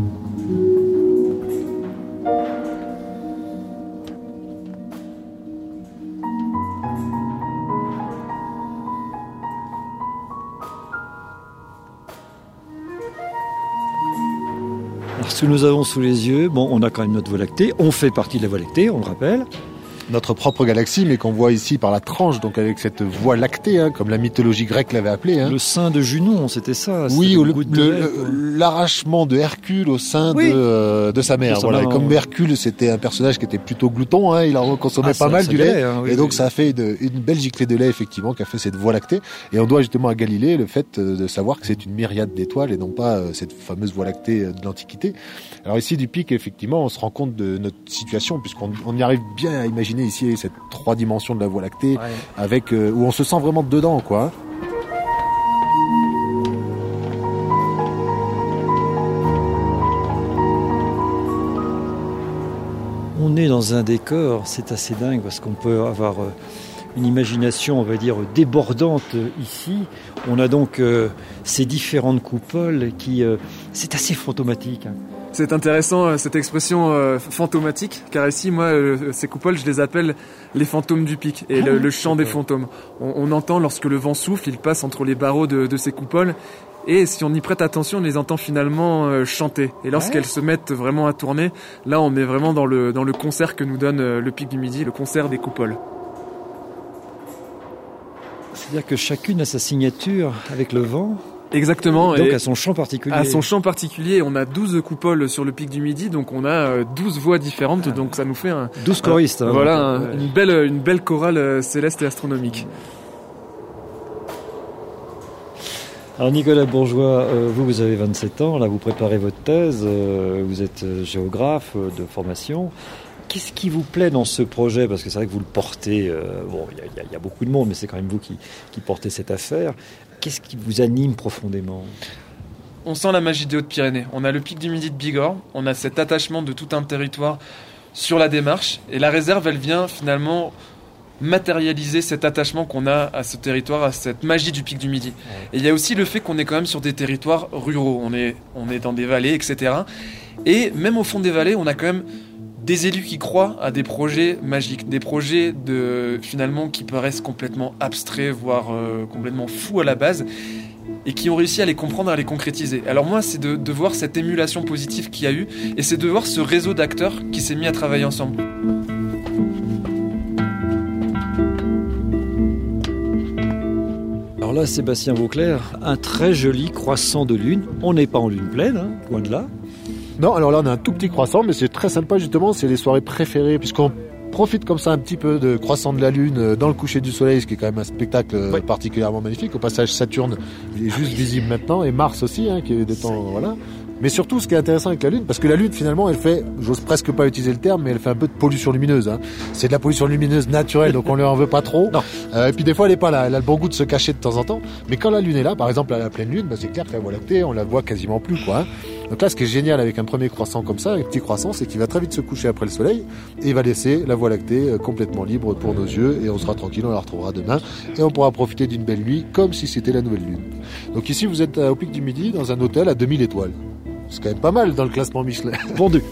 [SPEAKER 3] Alors, ce que nous avons sous les yeux, bon, on a quand même notre Voie lactée. On fait partie de la Voie lactée, on le rappelle.
[SPEAKER 9] Notre propre galaxie, mais qu'on voit ici par la tranche, donc avec cette Voie lactée, hein, comme la mythologie grecque l'avait appelé. Hein.
[SPEAKER 3] Le sein de Junon, c'était ça.
[SPEAKER 9] C'était oui, le, le, le, l'arrachement de Hercule au sein oui. de, euh, de sa mère. De voilà. Maman, et comme ouais. Hercule, c'était un personnage qui était plutôt glouton, hein, il en consommait ah, pas ça, mal ça du lait, hein, oui, et donc oui. ça a fait une, une belle giclée de lait, effectivement, qui a fait cette Voie lactée. Et on doit justement à Galilée le fait de savoir que c'est une myriade d'étoiles et non pas euh, cette fameuse Voie lactée de l'Antiquité. Alors ici, du pic, effectivement, on se rend compte de notre situation, puisqu'on on y arrive bien à imaginer ici cette trois dimensions de la Voie lactée, ouais. avec euh, où on se sent vraiment dedans, quoi.
[SPEAKER 3] On est dans un décor, c'est assez dingue, parce qu'on peut avoir euh, une imagination, on va dire, débordante euh, ici. On a donc euh, ces différentes coupoles qui... Euh, c'est assez fantomatique, hein.
[SPEAKER 4] C'est intéressant cette expression euh, fantomatique, car ici, moi, euh, ces coupoles, je les appelle les fantômes du pic et ah, le, le chant des fantômes. On, on entend lorsque le vent souffle, il passe entre les barreaux de, de ces coupoles, et si on y prête attention, on les entend finalement euh, chanter. Et lorsqu'elles ouais. se mettent vraiment à tourner, là, on est vraiment dans le dans le concert que nous donne euh, le pic du Midi, le concert des coupoles.
[SPEAKER 3] C'est-à-dire que chacune a sa signature avec le vent.
[SPEAKER 4] Exactement.
[SPEAKER 3] Donc
[SPEAKER 4] et
[SPEAKER 3] à son chant particulier.
[SPEAKER 4] À son chant particulier, on a douze coupoles sur le pic du Midi, donc on a douze voix différentes, ah, donc ça nous fait un...
[SPEAKER 3] douze choristes.
[SPEAKER 4] Un,
[SPEAKER 3] hein,
[SPEAKER 4] voilà,
[SPEAKER 3] un,
[SPEAKER 4] ouais. une, belle, une belle chorale céleste et astronomique.
[SPEAKER 3] Alors Nicolas Bourgeois, euh, vous, vous avez vingt-sept ans, là vous préparez votre thèse, euh, vous êtes géographe euh, de formation. Qu'est-ce qui vous plaît dans ce projet ? Parce que c'est vrai que vous le portez, euh, bon, il y, y, y a beaucoup de monde, mais c'est quand même vous qui, qui portez cette affaire. Qu'est-ce qui vous anime profondément ?
[SPEAKER 4] On sent la magie des Hautes-Pyrénées. On a le pic du Midi de Bigorre, on a cet attachement de tout un territoire sur la démarche, et la réserve, elle vient finalement matérialiser cet attachement qu'on a à ce territoire, à cette magie du pic du Midi. Ouais. Et il y a aussi le fait qu'on est quand même sur des territoires ruraux, on est, on est dans des vallées, et cetera. Et même au fond des vallées, on a quand même des élus qui croient à des projets magiques, des projets de, finalement qui paraissent complètement abstraits, voire euh, complètement fous à la base, et qui ont réussi à les comprendre, à les concrétiser. Alors moi, c'est de, de voir cette émulation positive qu'il y a eu, et c'est de voir ce réseau d'acteurs qui s'est mis à travailler ensemble.
[SPEAKER 3] Alors là, Sébastien Vauclair, un très joli croissant de lune. On n'est pas en lune pleine, hein, loin de là.
[SPEAKER 9] Non, alors là, on a un tout petit croissant, mais c'est très sympa justement, c'est les soirées préférées, puisqu'on profite comme ça un petit peu de croissant de la lune dans le coucher du soleil, ce qui est quand même un spectacle ouais. particulièrement magnifique. Au passage, Saturne il est juste oui. visible maintenant, et Mars aussi, hein, qui est des temps, voilà. Mais surtout, ce qui est intéressant avec la Lune, parce que la Lune, finalement, elle fait, j'ose presque pas utiliser le terme, mais elle fait un peu de pollution lumineuse. Hein. C'est de la pollution lumineuse naturelle, donc on lui en veut pas trop. Non. Euh, et puis des fois, elle est pas là. Elle a le bon goût de se cacher de temps en temps. Mais quand la Lune est là, par exemple à la pleine Lune, bah, c'est clair que la Voie lactée, on la voit quasiment plus, quoi. Hein. Donc là, ce qui est génial avec un premier croissant comme ça, un petit croissant, c'est qu'il va très vite se coucher après le soleil et il va laisser la Voie lactée complètement libre pour nos yeux, et on sera tranquille, on la retrouvera demain et on pourra profiter d'une belle nuit comme si c'était la nouvelle Lune. Donc ici, vous êtes au pic du Midi, dans un hôtel à deux mille étoiles. C'est quand même pas mal dans le classement Michelin.
[SPEAKER 3] Vendu.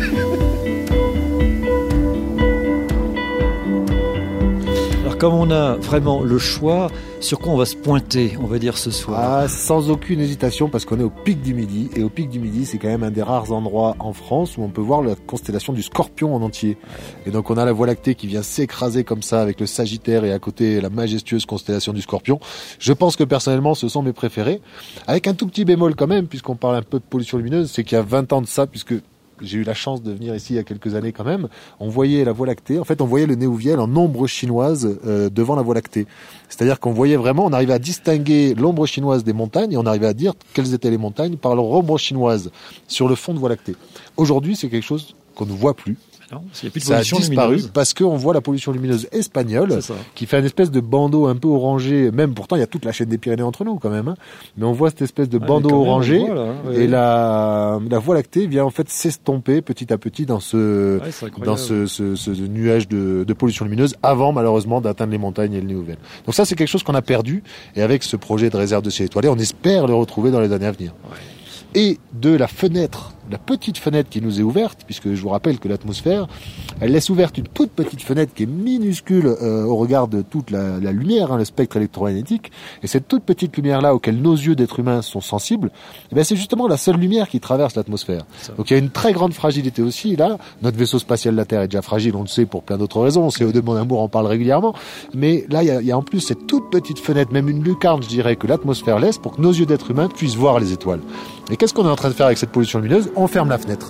[SPEAKER 3] Alors comme on a vraiment le choix, sur quoi on va se pointer, on va dire ce soir?
[SPEAKER 9] Ah, sans aucune hésitation, parce qu'on est au pic du Midi. Et au pic du Midi, c'est quand même un des rares endroits en France où on peut voir la constellation du Scorpion en entier. Et donc on a la Voie lactée qui vient s'écraser comme ça avec le Sagittaire, et à côté la majestueuse constellation du Scorpion. Je pense que personnellement, ce sont mes préférés. Avec un tout petit bémol quand même, puisqu'on parle un peu de pollution lumineuse, c'est qu'il y a vingt ans de ça, puisque j'ai eu la chance de venir ici il y a quelques années quand même, on voyait la Voie lactée, en fait on voyait le Néouviel en ombre chinoise euh, devant la Voie lactée. C'est-à-dire qu'on voyait vraiment, on arrivait à distinguer l'ombre chinoise des montagnes, et on arrivait à dire quelles étaient les montagnes par leur ombre chinoise sur le fond de Voie lactée. Aujourd'hui, c'est quelque chose qu'on ne voit plus.
[SPEAKER 3] Non, parce qu'il y a plus de
[SPEAKER 9] ça a
[SPEAKER 3] pollution
[SPEAKER 9] disparu
[SPEAKER 3] lumineuse.
[SPEAKER 9] Parce qu'on voit la pollution lumineuse espagnole qui fait une espèce de bandeau un peu orangé. Même pourtant, il y a toute la chaîne des Pyrénées entre nous quand même. Hein. Mais on voit cette espèce de bandeau ah, orangé. Voit, là, hein, ouais. Et la, la Voie lactée vient en fait s'estomper petit à petit dans ce, ouais, dans ce, ce, ce nuage de, de pollution lumineuse avant malheureusement d'atteindre les montagnes et le Néouviel. Donc ça, c'est quelque chose qu'on a perdu. Et avec ce projet de réserve de ciel étoilé, on espère le retrouver dans les années à venir. Ouais. Et de la fenêtre, la petite fenêtre qui nous est ouverte, puisque je vous rappelle que l'atmosphère, elle laisse ouverte une toute petite fenêtre qui est minuscule euh, au regard de toute la, la lumière, hein, le spectre électromagnétique. Et cette toute petite lumière-là, auquel nos yeux d'êtres humains sont sensibles, eh bien, c'est justement la seule lumière qui traverse l'atmosphère. Ça. Donc il y a une très grande fragilité aussi. Là, notre vaisseau spatial de la Terre est déjà fragile, on le sait pour plein d'autres raisons. C O deux, mon amour, en parle régulièrement. Mais là, il y a, il y a en plus cette toute petite fenêtre, même une lucarne, je dirais, que l'atmosphère laisse pour que nos yeux d'êtres humains puissent voir les étoiles. Et qu'est-ce qu'on est en train de faire avec cette pollution lumineuse? On ferme la fenêtre.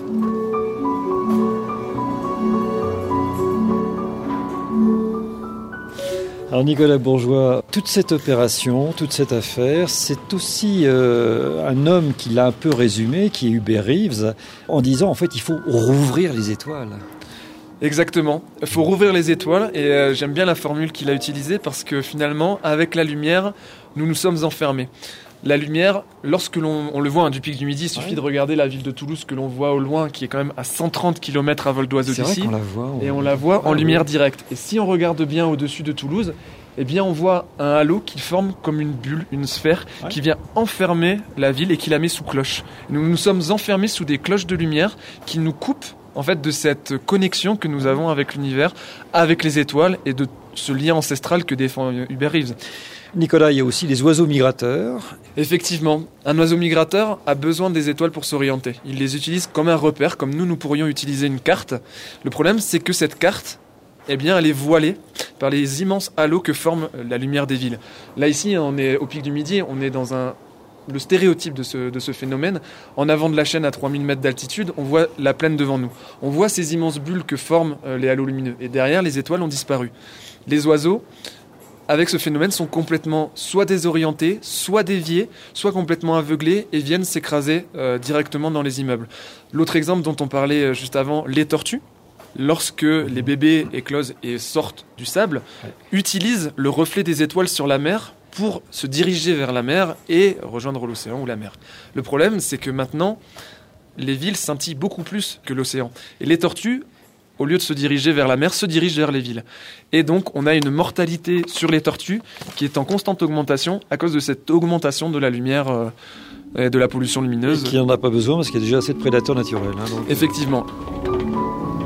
[SPEAKER 3] Alors Nicolas Bourgeois, toute cette opération, toute cette affaire, c'est aussi euh, un homme qui l'a un peu résumé, qui est Hubert Reeves, en disant en fait il faut rouvrir les étoiles.
[SPEAKER 4] Exactement, il faut rouvrir les étoiles, et euh, j'aime bien la formule qu'il a utilisée, parce que finalement, avec la lumière, nous nous sommes enfermés. La lumière, lorsque l'on on le voit hein, du pic du Midi, il suffit ouais. de regarder la ville de Toulouse que l'on voit au loin, qui est quand même à cent trente kilomètres à vol d'oiseau
[SPEAKER 3] c'est
[SPEAKER 4] d'ici.
[SPEAKER 3] Vrai qu'on la voit, on...
[SPEAKER 4] Et on la voit en lumière directe. Et si on regarde bien au-dessus de Toulouse, eh bien on voit un halo qui forme comme une bulle, une sphère, ouais. qui vient enfermer la ville et qui la met sous cloche. Nous nous sommes enfermés sous des cloches de lumière qui nous coupent en fait de cette connexion que nous avons avec l'univers, avec les étoiles, et de ce lien ancestral que défend Hubert Reeves.
[SPEAKER 3] Nicolas, il y a aussi les oiseaux migrateurs.
[SPEAKER 4] Effectivement, un oiseau migrateur a besoin des étoiles pour s'orienter. Il les utilise comme un repère, comme nous, nous pourrions utiliser une carte. Le problème, c'est que cette carte, eh bien, elle est voilée par les immenses halos que forme la lumière des villes. Là, ici, on est au pic du Midi, on est dans un... le stéréotype de ce, de ce phénomène. En avant de la chaîne à trois mille mètres d'altitude, on voit la plaine devant nous. On voit ces immenses bulles que forment euh, les halos lumineux. Et derrière, les étoiles ont disparu. Les oiseaux, avec ce phénomène, sont complètement soit désorientés, soit déviés, soit complètement aveuglés et viennent s'écraser euh, directement dans les immeubles. L'autre exemple dont on parlait juste avant, les tortues, lorsque les bébés éclosent et sortent du sable, utilisent le reflet des étoiles sur la mer pour se diriger vers la mer et rejoindre l'océan ou la mer. Le problème, c'est que maintenant, les villes scintillent beaucoup plus que l'océan. Et les tortues, au lieu de se diriger vers la mer, se dirigent vers les villes. Et donc, on a une mortalité sur les tortues qui est en constante augmentation à cause de cette augmentation de la lumière euh, et de la pollution lumineuse.
[SPEAKER 3] Et qui n'en a pas besoin parce qu'il y a déjà assez de prédateurs naturels. Hein, donc...
[SPEAKER 4] Effectivement.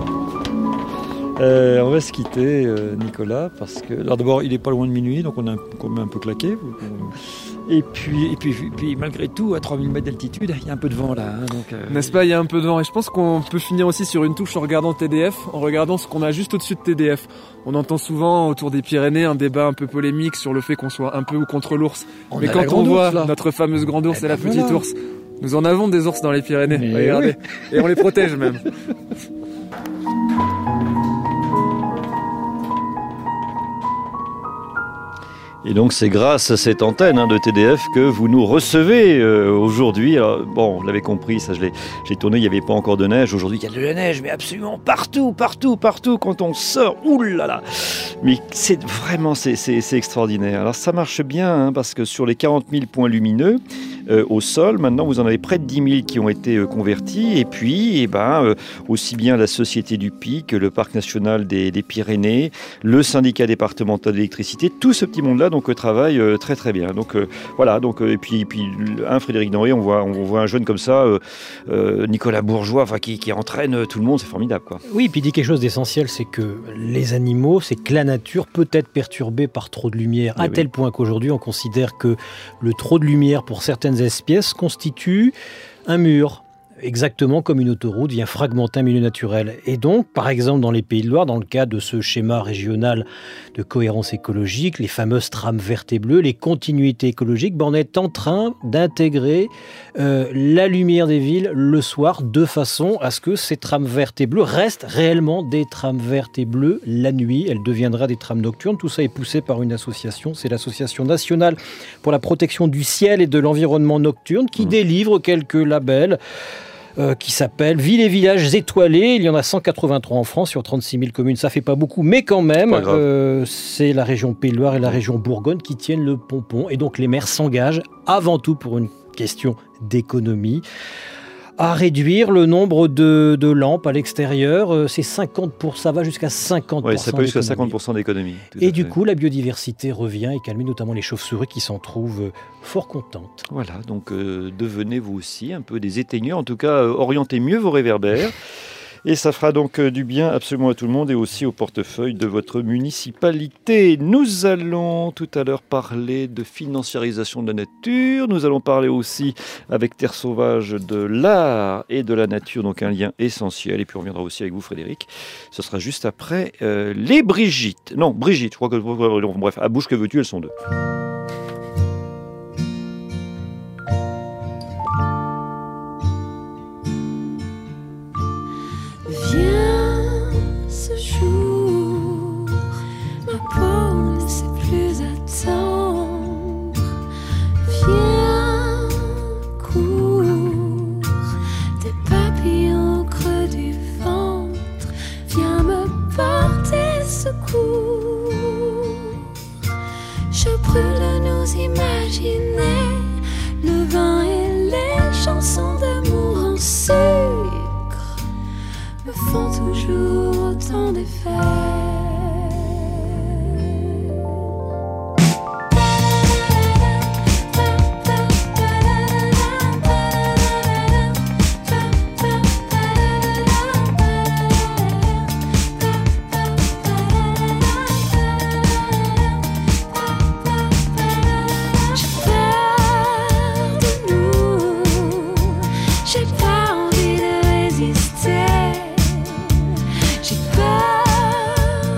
[SPEAKER 3] Euh, on va se quitter, euh, Nicolas, parce que alors d'abord il est pas loin de minuit, donc on a quand même un peu claqué. Et puis, et puis, et puis malgré tout, à trois mille mètres d'altitude, il y a un peu de vent là. Hein, donc, euh...
[SPEAKER 4] N'est-ce pas, il y a un peu de vent. Et je pense qu'on peut finir aussi sur une touche en regardant T D F, en regardant ce qu'on a juste au-dessus de T D F. On entend souvent autour des Pyrénées un débat un peu polémique sur le fait qu'on soit un peu ou contre l'ours. On Mais quand on voit ours, notre fameuse grande ours et, et la petite voilà. ours, nous en avons des ours dans les Pyrénées. Mais regardez, oui. Et on les protège même.
[SPEAKER 2] Et donc c'est grâce à cette antenne hein, de T D F que vous nous recevez euh, aujourd'hui. Alors, bon, vous l'avez compris, ça je l'ai, j'ai tourné, il n'y avait pas encore de neige. Aujourd'hui, il y a de la neige, mais absolument partout, partout, partout. Quand on sort, oulala. Mais c'est vraiment, c'est, c'est, c'est extraordinaire. Alors ça marche bien hein, parce que sur les quarante mille points lumineux euh, au sol, maintenant vous en avez près de dix mille qui ont été euh, convertis. Et puis, eh ben, euh, aussi bien la Société du Pic, le Parc national des, des Pyrénées, le syndicat départemental d'électricité, tout ce petit monde-là donc travaille euh, très très bien. Donc euh, voilà. Donc euh, et puis et puis un Frédéric Denry, on voit on voit un jeune comme ça, euh, euh, Nicolas Bourgeois, enfin qui, qui entraîne tout le monde, c'est formidable quoi.
[SPEAKER 7] Oui, puis il dit quelque chose d'essentiel, c'est que les animaux, c'est que la nature peut être perturbée par trop de lumière, à oui, tel oui. point qu'aujourd'hui on considère que le trop de lumière pour certaines espèces constitue un mur. Exactement comme une autoroute vient fragmenter un milieu naturel. Et donc, par exemple, dans les Pays de Loire, dans le cas de ce schéma régional de cohérence écologique, les fameuses trames vertes et bleues, les continuités écologiques, ben on est en train d'intégrer euh, la lumière des villes le soir de façon à ce que ces trames vertes et bleues restent réellement des trames vertes et bleues la nuit. Elle deviendra des trames nocturnes. Tout ça est poussé par une association, c'est l'Association nationale pour la protection du ciel et de l'environnement nocturne qui mmh. délivre quelques labels. Euh, qui s'appelle Villes et villages étoilés. Il y en a cent quatre-vingt-trois en France sur trente-six mille communes. Ça fait pas beaucoup, mais quand même, euh, c'est la région Pays de Loire et la région Bourgogne qui tiennent le pompon. Et donc les maires s'engagent avant tout pour une question d'économie à réduire le nombre de, de lampes à l'extérieur. C'est cinquante pour cent, ça va jusqu'à cinquante pour cent.
[SPEAKER 2] Oui, ça peut jusqu'à cinquante pour cent d'économie.
[SPEAKER 7] Et du coup, la biodiversité revient et calme notamment les chauves-souris qui s'en trouvent fort contentes.
[SPEAKER 2] Voilà, donc euh, devenez vous aussi un peu des éteigneurs. En tout cas, euh, orientez mieux vos réverbères. Et ça fera donc du bien absolument à tout le monde et aussi au portefeuille de votre municipalité. Nous allons tout à l'heure parler de financiarisation de la nature. Nous allons parler aussi avec Terre Sauvage de l'art et de la nature, donc un lien essentiel. Et puis on reviendra aussi avec vous, Frédéric. Ce sera juste après euh, les Brigitte. Non, Brigitte, je crois que... Bref, à bouche que veux-tu, elles sont deux.
[SPEAKER 10] Je brûle de nous imaginer le vin et les chansons d'amour en sucre me font toujours autant d'effet. J'ai peur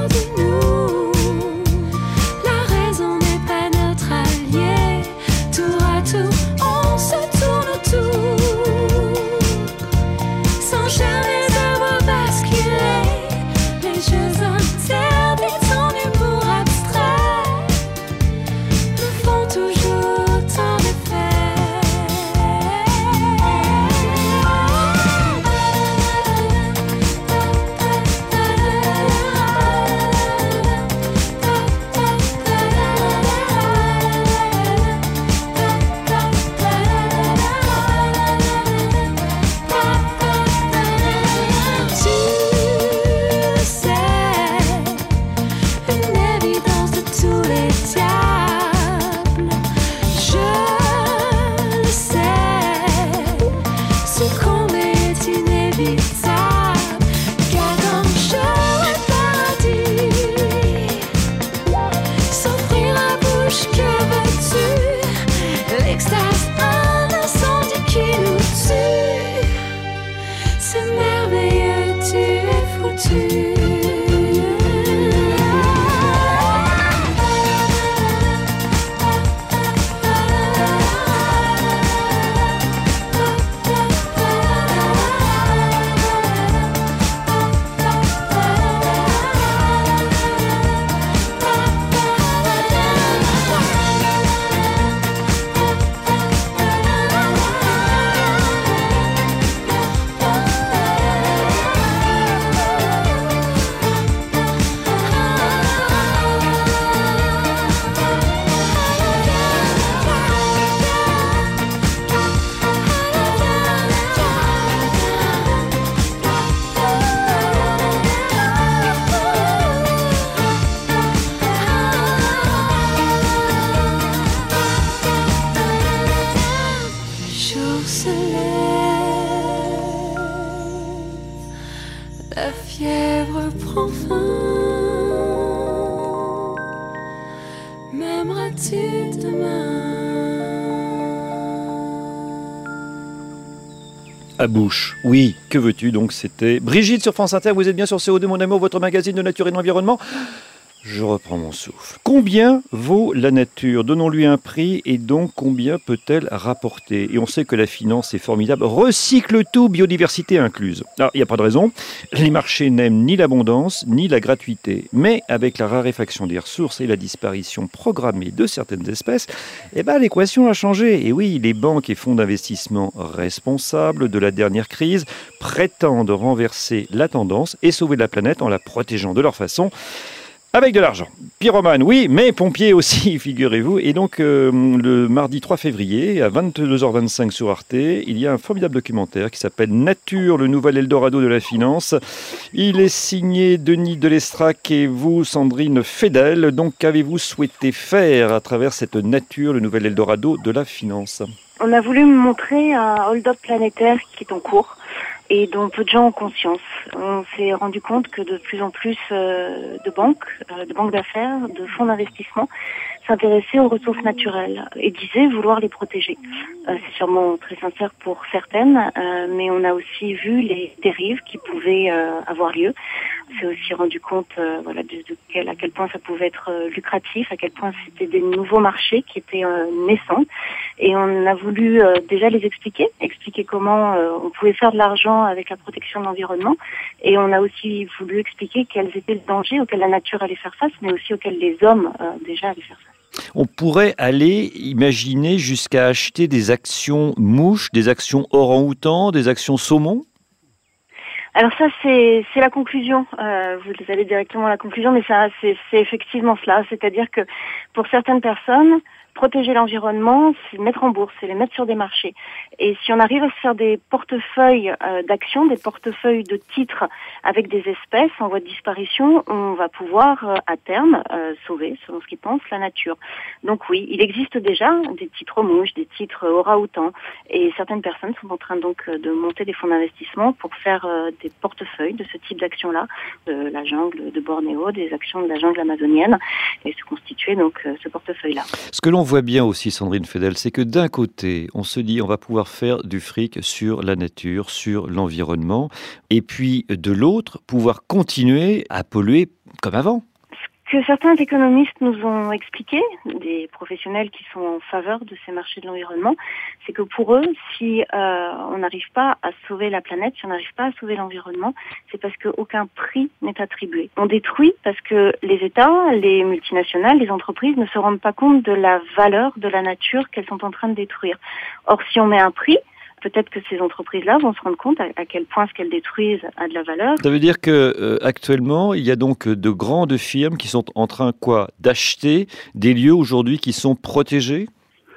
[SPEAKER 10] La fièvre prend fin. M'aimeras-tu demain?
[SPEAKER 2] À bouche, oui, que veux-tu donc, c'était Brigitte sur France Inter, vous êtes bien sur C O deux mon amour, votre magazine de nature et d'environnement. Je reprends mon souffle. Combien vaut la nature? Donnons-lui un prix et donc combien peut-elle rapporter? Et on sait que la finance est formidable. Recycle tout, biodiversité incluse. Alors, il n'y a pas de raison. Les marchés n'aiment ni l'abondance ni la gratuité. Mais avec la raréfaction des ressources et la disparition programmée de certaines espèces, eh ben, l'équation a changé. Et oui, les banques et fonds d'investissement responsables de la dernière crise prétendent renverser la tendance et sauver la planète en la protégeant de leur façon. Avec de l'argent. Pyromane, oui, mais pompier aussi, figurez-vous. Et donc, euh, le mardi trois février, à vingt-deux heures vingt-cinq sur Arte, il y a un formidable documentaire qui s'appelle Nature, le nouvel Eldorado de la finance. Il est signé Denis Delestrac et vous, Sandrine Fedel. Donc, qu'avez-vous souhaité faire à travers cette Nature, le nouvel Eldorado de la finance?
[SPEAKER 11] On a voulu montrer un hold-up planétaire qui est en cours et dont peu de gens ont conscience. On s'est rendu compte que de plus en plus euh, de banques, euh, de banques d'affaires, de fonds d'investissement s'intéressaient aux ressources naturelles et disaient vouloir les protéger. Euh, c'est sûrement très sincère pour certaines, euh, mais on a aussi vu les dérives qui pouvaient euh, avoir lieu. On s'est aussi rendu compte euh, voilà, de, de quel, à quel point ça pouvait être euh, lucratif, à quel point c'était des nouveaux marchés qui étaient euh, naissants. Et on a voulu euh, déjà les expliquer, expliquer comment euh, on pouvait faire de l'argent avec la protection de l'environnement. Et on a aussi voulu expliquer quels étaient les dangers auxquels la nature allait faire face, mais aussi auxquels les hommes euh, déjà allaient faire face.
[SPEAKER 2] On pourrait aller imaginer jusqu'à acheter des actions mouches, des actions orang-outan, des actions saumon?
[SPEAKER 11] Alors ça, c'est c'est la conclusion. Euh, vous allez directement à la conclusion, mais ça, c'est c'est effectivement cela. C'est-à-dire que pour certaines personnes, protéger l'environnement, c'est mettre en bourse, c'est les mettre sur des marchés. Et si on arrive à se faire des portefeuilles euh, d'actions, des portefeuilles de titres avec des espèces en voie de disparition, on va pouvoir euh, à terme euh, sauver, selon ce qu'ils pensent, la nature. Donc oui, il existe déjà des titres mouches, des titres orang-outan, et certaines personnes sont en train donc de monter des fonds d'investissement pour faire euh, des portefeuilles de ce type d'actions-là, de la jungle de Bornéo, des actions de la jungle amazonienne, et se constituer donc euh, ce portefeuille-là.
[SPEAKER 2] Ce que l'on voit bien aussi, Sandrine Fedel, c'est que d'un côté, on se dit on va pouvoir faire du fric sur la nature, sur l'environnement, et puis de l'autre, pouvoir continuer à polluer comme avant.
[SPEAKER 11] Ce que certains économistes nous ont expliqué, des professionnels qui sont en faveur de ces marchés de l'environnement, c'est que pour eux, si euh, on n'arrive pas à sauver la planète, si on n'arrive pas à sauver l'environnement, c'est parce qu'aucun prix n'est attribué. On détruit parce que les États, les multinationales, les entreprises ne se rendent pas compte de la valeur de la nature qu'elles sont en train de détruire. Or, si on met un prix, peut-être que ces entreprises-là vont se rendre compte à, à quel point ce qu'elles détruisent a de la valeur.
[SPEAKER 2] Ça veut dire que euh, actuellement, il y a donc de grandes firmes qui sont en train quoi d'acheter des lieux aujourd'hui qui sont protégés?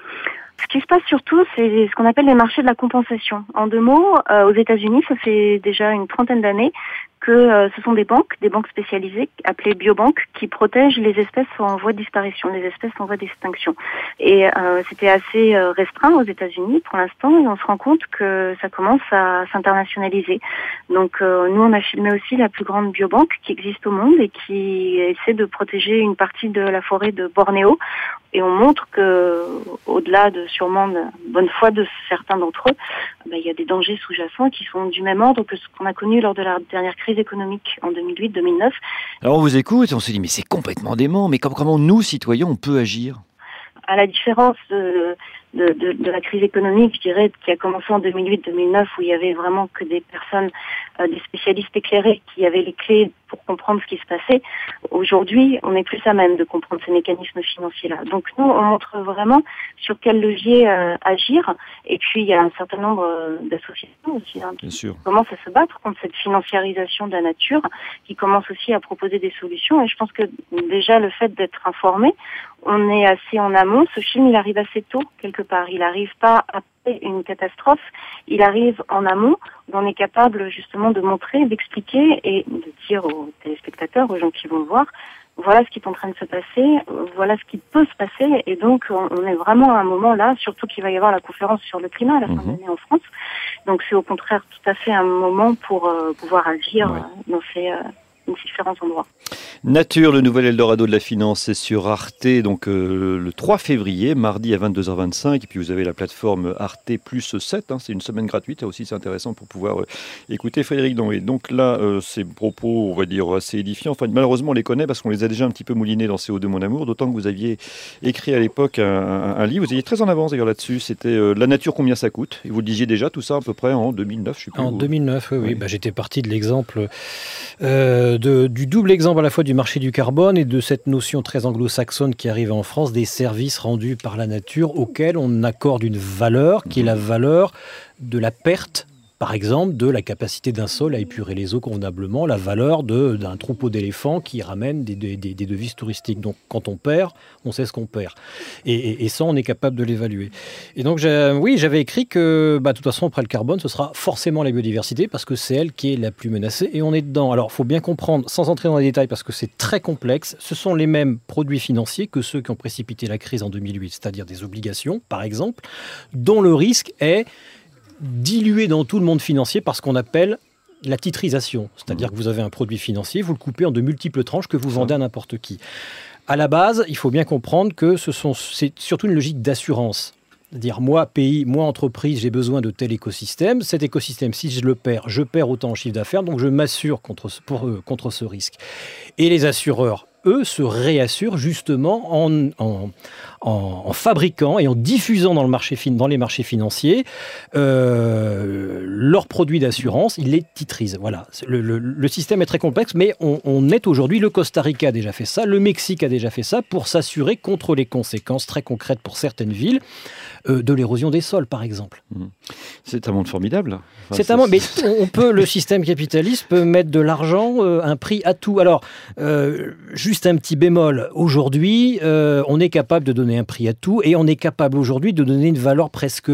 [SPEAKER 11] Ce qui se passe surtout, c'est ce qu'on appelle les marchés de la compensation. En deux mots, euh, aux États-Unis, ça fait déjà une trentaine d'années que euh, ce sont des banques, des banques spécialisées appelées biobanques, qui protègent les espèces en voie de disparition, les espèces en voie d'extinction. Et euh, c'était assez euh, restreint aux États-Unis pour l'instant, et on se rend compte que ça commence à s'internationaliser. Donc euh, nous, on a filmé aussi la plus grande biobanque qui existe au monde et qui essaie de protéger une partie de la forêt de Bornéo. Et on montre que, au-delà de sûrement de bonne foi de certains d'entre eux, ben, il y a des dangers sous-jacents qui sont du même ordre que ce qu'on a connu lors de la dernière crise crise économique en deux mille huit deux mille neuf.
[SPEAKER 2] Alors on vous écoute, on se dit mais c'est complètement dément, mais comment nous, citoyens, on peut agir ?
[SPEAKER 11] À la différence de, de, de, de la crise économique, je dirais, qui a commencé en deux mille huit deux mille neuf, où il y avait vraiment que des personnes, euh, des spécialistes éclairés qui avaient les clés pour comprendre ce qui se passait. Aujourd'hui, on est plus à même de comprendre ces mécanismes financiers-là. Donc nous, on montre vraiment sur quel levier euh, agir. Et puis, il y a un certain nombre euh, d'associations aussi hein, qui commencent à se battre contre cette financiarisation de la nature, qui commencent aussi à proposer des solutions. Et je pense que déjà, le fait d'être informé, on est assez en amont. Ce film, il arrive assez tôt, quelque part. Il n'arrive pas après une catastrophe. Il arrive en amont, où on est capable justement de montrer, d'expliquer et de dire aux téléspectateurs, aux gens qui vont le voir, voilà ce qui est en train de se passer, voilà ce qui peut se passer. Et donc, on est vraiment à un moment là, surtout qu'il va y avoir la conférence sur le climat à la fin de l'année en France. Donc, c'est au contraire tout à fait un moment pour euh, pouvoir agir ouais. dans ces... Euh, différents endroits.
[SPEAKER 2] Nature, le nouvel Eldorado de la finance, c'est sur Arte, donc euh, le trois février, mardi à vingt-deux heures vingt-cinq. Et puis vous avez la plateforme Arte plus sept, hein, c'est une semaine gratuite. Là aussi, c'est intéressant pour pouvoir euh, écouter Frédéric Donnet. Donc là, euh, ces propos, on va dire, assez édifiants. Enfin, malheureusement, on les connaît parce qu'on les a déjà un petit peu moulinés dans C O deux, mon amour. D'autant que vous aviez écrit à l'époque un, un, un livre. Vous étiez très en avance d'ailleurs là-dessus. C'était euh, La nature, combien ça coûte. Et vous le disiez déjà, tout ça à peu près en deux mille neuf, je sais plus.
[SPEAKER 7] En
[SPEAKER 2] où.
[SPEAKER 7] deux mille neuf, oui. oui. Bah, j'étais parti de l'exemple. Euh, De, du double exemple à la fois du marché du carbone et de cette notion très anglo-saxonne qui arrive en France des services rendus par la nature auxquels on accorde une valeur qui est la valeur de la perte, par exemple, de la capacité d'un sol à épurer les eaux convenablement, la valeur de, d'un troupeau d'éléphants qui ramène des, des, des devises touristiques. Donc quand on perd, on sait ce qu'on perd. Et, et, et ça, on est capable de l'évaluer. Et donc, j'ai, oui, j'avais écrit que, bah, de toute façon, après le carbone, ce sera forcément la biodiversité parce que c'est elle qui est la plus menacée et on est dedans. Alors, il faut bien comprendre, sans entrer dans les détails parce que c'est très complexe, ce sont les mêmes produits financiers que ceux qui ont précipité la crise en deux mille huit, c'est-à-dire des obligations, par exemple, dont le risque est dilué dans tout le monde financier par ce qu'on appelle la titrisation. C'est-à-dire que vous avez un produit financier, vous le coupez en de multiples tranches que vous vendez à n'importe qui. À la base, il faut bien comprendre que ce sont, c'est surtout une logique d'assurance. C'est-à-dire, moi, pays, moi, entreprise, j'ai besoin de tel écosystème. Cet écosystème, si je le perds, je perds autant en chiffre d'affaires, donc je m'assure contre ce, pour, euh, contre ce risque. Et les assureurs, eux, se réassurent justement en, en, en, en fabriquant et en diffusant dans, le marché, dans les marchés financiers euh, leurs produits d'assurance, ils les titrisent. Voilà. Le, le, le système est très complexe, mais on, on est aujourd'hui, le Costa Rica a déjà fait ça, le Mexique a déjà fait ça pour s'assurer contre les conséquences très concrètes pour certaines villes euh, de l'érosion des sols, par exemple.
[SPEAKER 2] C'est un monde formidable. Enfin,
[SPEAKER 7] c'est,
[SPEAKER 2] c'est
[SPEAKER 7] un monde, mais on peut, le système capitaliste peut mettre de l'argent, euh, un prix à tout. Alors, euh, juste un petit bémol. Aujourd'hui, euh, on est capable de donner un prix à tout et on est capable aujourd'hui de donner une valeur presque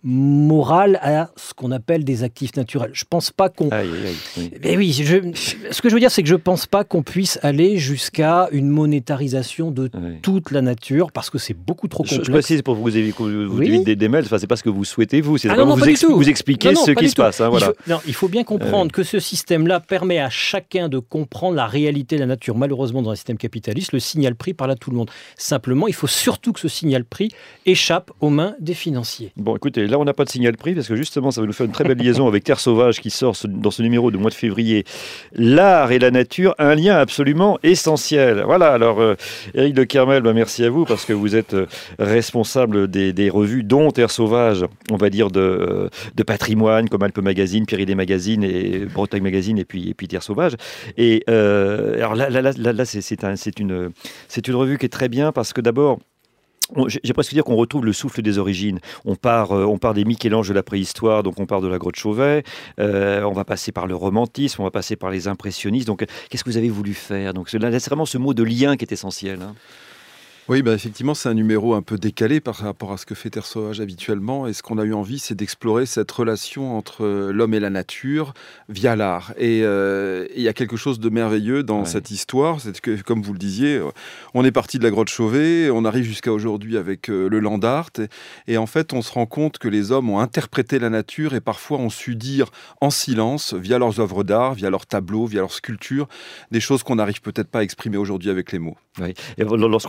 [SPEAKER 7] morale à ce qu'on appelle des actifs naturels. Je pense pas qu'on...
[SPEAKER 2] Aïe, aïe, aïe, oui.
[SPEAKER 7] Mais oui, je... ce que je veux dire, c'est que je pense pas qu'on puisse aller jusqu'à une monétarisation de oui. toute la nature, parce que c'est beaucoup trop complexe.
[SPEAKER 2] Je précise pour vous, vous, vous
[SPEAKER 7] oui.
[SPEAKER 2] dites des, des mails, enfin, c'est pas ce que vous souhaitez, vous, c'est
[SPEAKER 7] ah non, non,
[SPEAKER 2] vous, ex- vous expliquez
[SPEAKER 7] non, non,
[SPEAKER 2] ce qui se
[SPEAKER 7] tout.
[SPEAKER 2] passe. Hein, voilà.
[SPEAKER 7] il, faut, non, il faut bien comprendre euh... que ce système-là permet à chacun de comprendre la réalité de la nature. Malheureusement, dans un système capitaliste, le signal prix parle à tout le monde. Simplement, il faut surtout que ce signal prix échappe aux mains des financiers.
[SPEAKER 2] Bon, écoutez, là, on n'a pas de signal prix, parce que justement, ça va nous faire une très belle liaison avec Terre Sauvage qui sort dans ce numéro du mois de février. L'art et la nature, un lien absolument essentiel. Voilà, alors euh, Éric de Kermel, bah, merci à vous, parce que vous êtes euh, responsable des, des revues, dont Terre Sauvage, on va dire de, euh, de patrimoine, comme Alpes Magazine, Pyrénées Magazine, et Bretagne Magazine, et puis, et puis Terre Sauvage. Et euh, alors là, là, là, là, là c'est, c'est, un, c'est, une, c'est une revue qui est très bien, parce que d'abord, On, j'ai presque dire qu'on retrouve le souffle des origines. On part, euh, on part des Michel-Ange de la préhistoire, donc on part de la grotte Chauvet. Euh, on va passer par le romantisme, on va passer par les impressionnistes. Donc, qu'est-ce que vous avez voulu faire ? Donc, là, c'est vraiment ce mot de lien qui est essentiel. Hein.
[SPEAKER 12] Oui, bah effectivement, c'est un numéro un peu décalé par rapport à ce que fait Terre Sauvage habituellement. Et ce qu'on a eu envie, c'est d'explorer cette relation entre l'homme et la nature via l'art. Et euh, il y a quelque chose de merveilleux dans ouais. cette histoire. C'est que, comme vous le disiez, on est parti de la grotte Chauvet, on arrive jusqu'à aujourd'hui avec euh, le land art. Et, et en fait, on se rend compte que les hommes ont interprété la nature et parfois ont su dire en silence, via leurs œuvres d'art, via leurs tableaux, via leurs sculptures, des choses qu'on n'arrive peut-être pas à exprimer aujourd'hui avec les mots.
[SPEAKER 2] Oui. Et lorsqu'on est dans le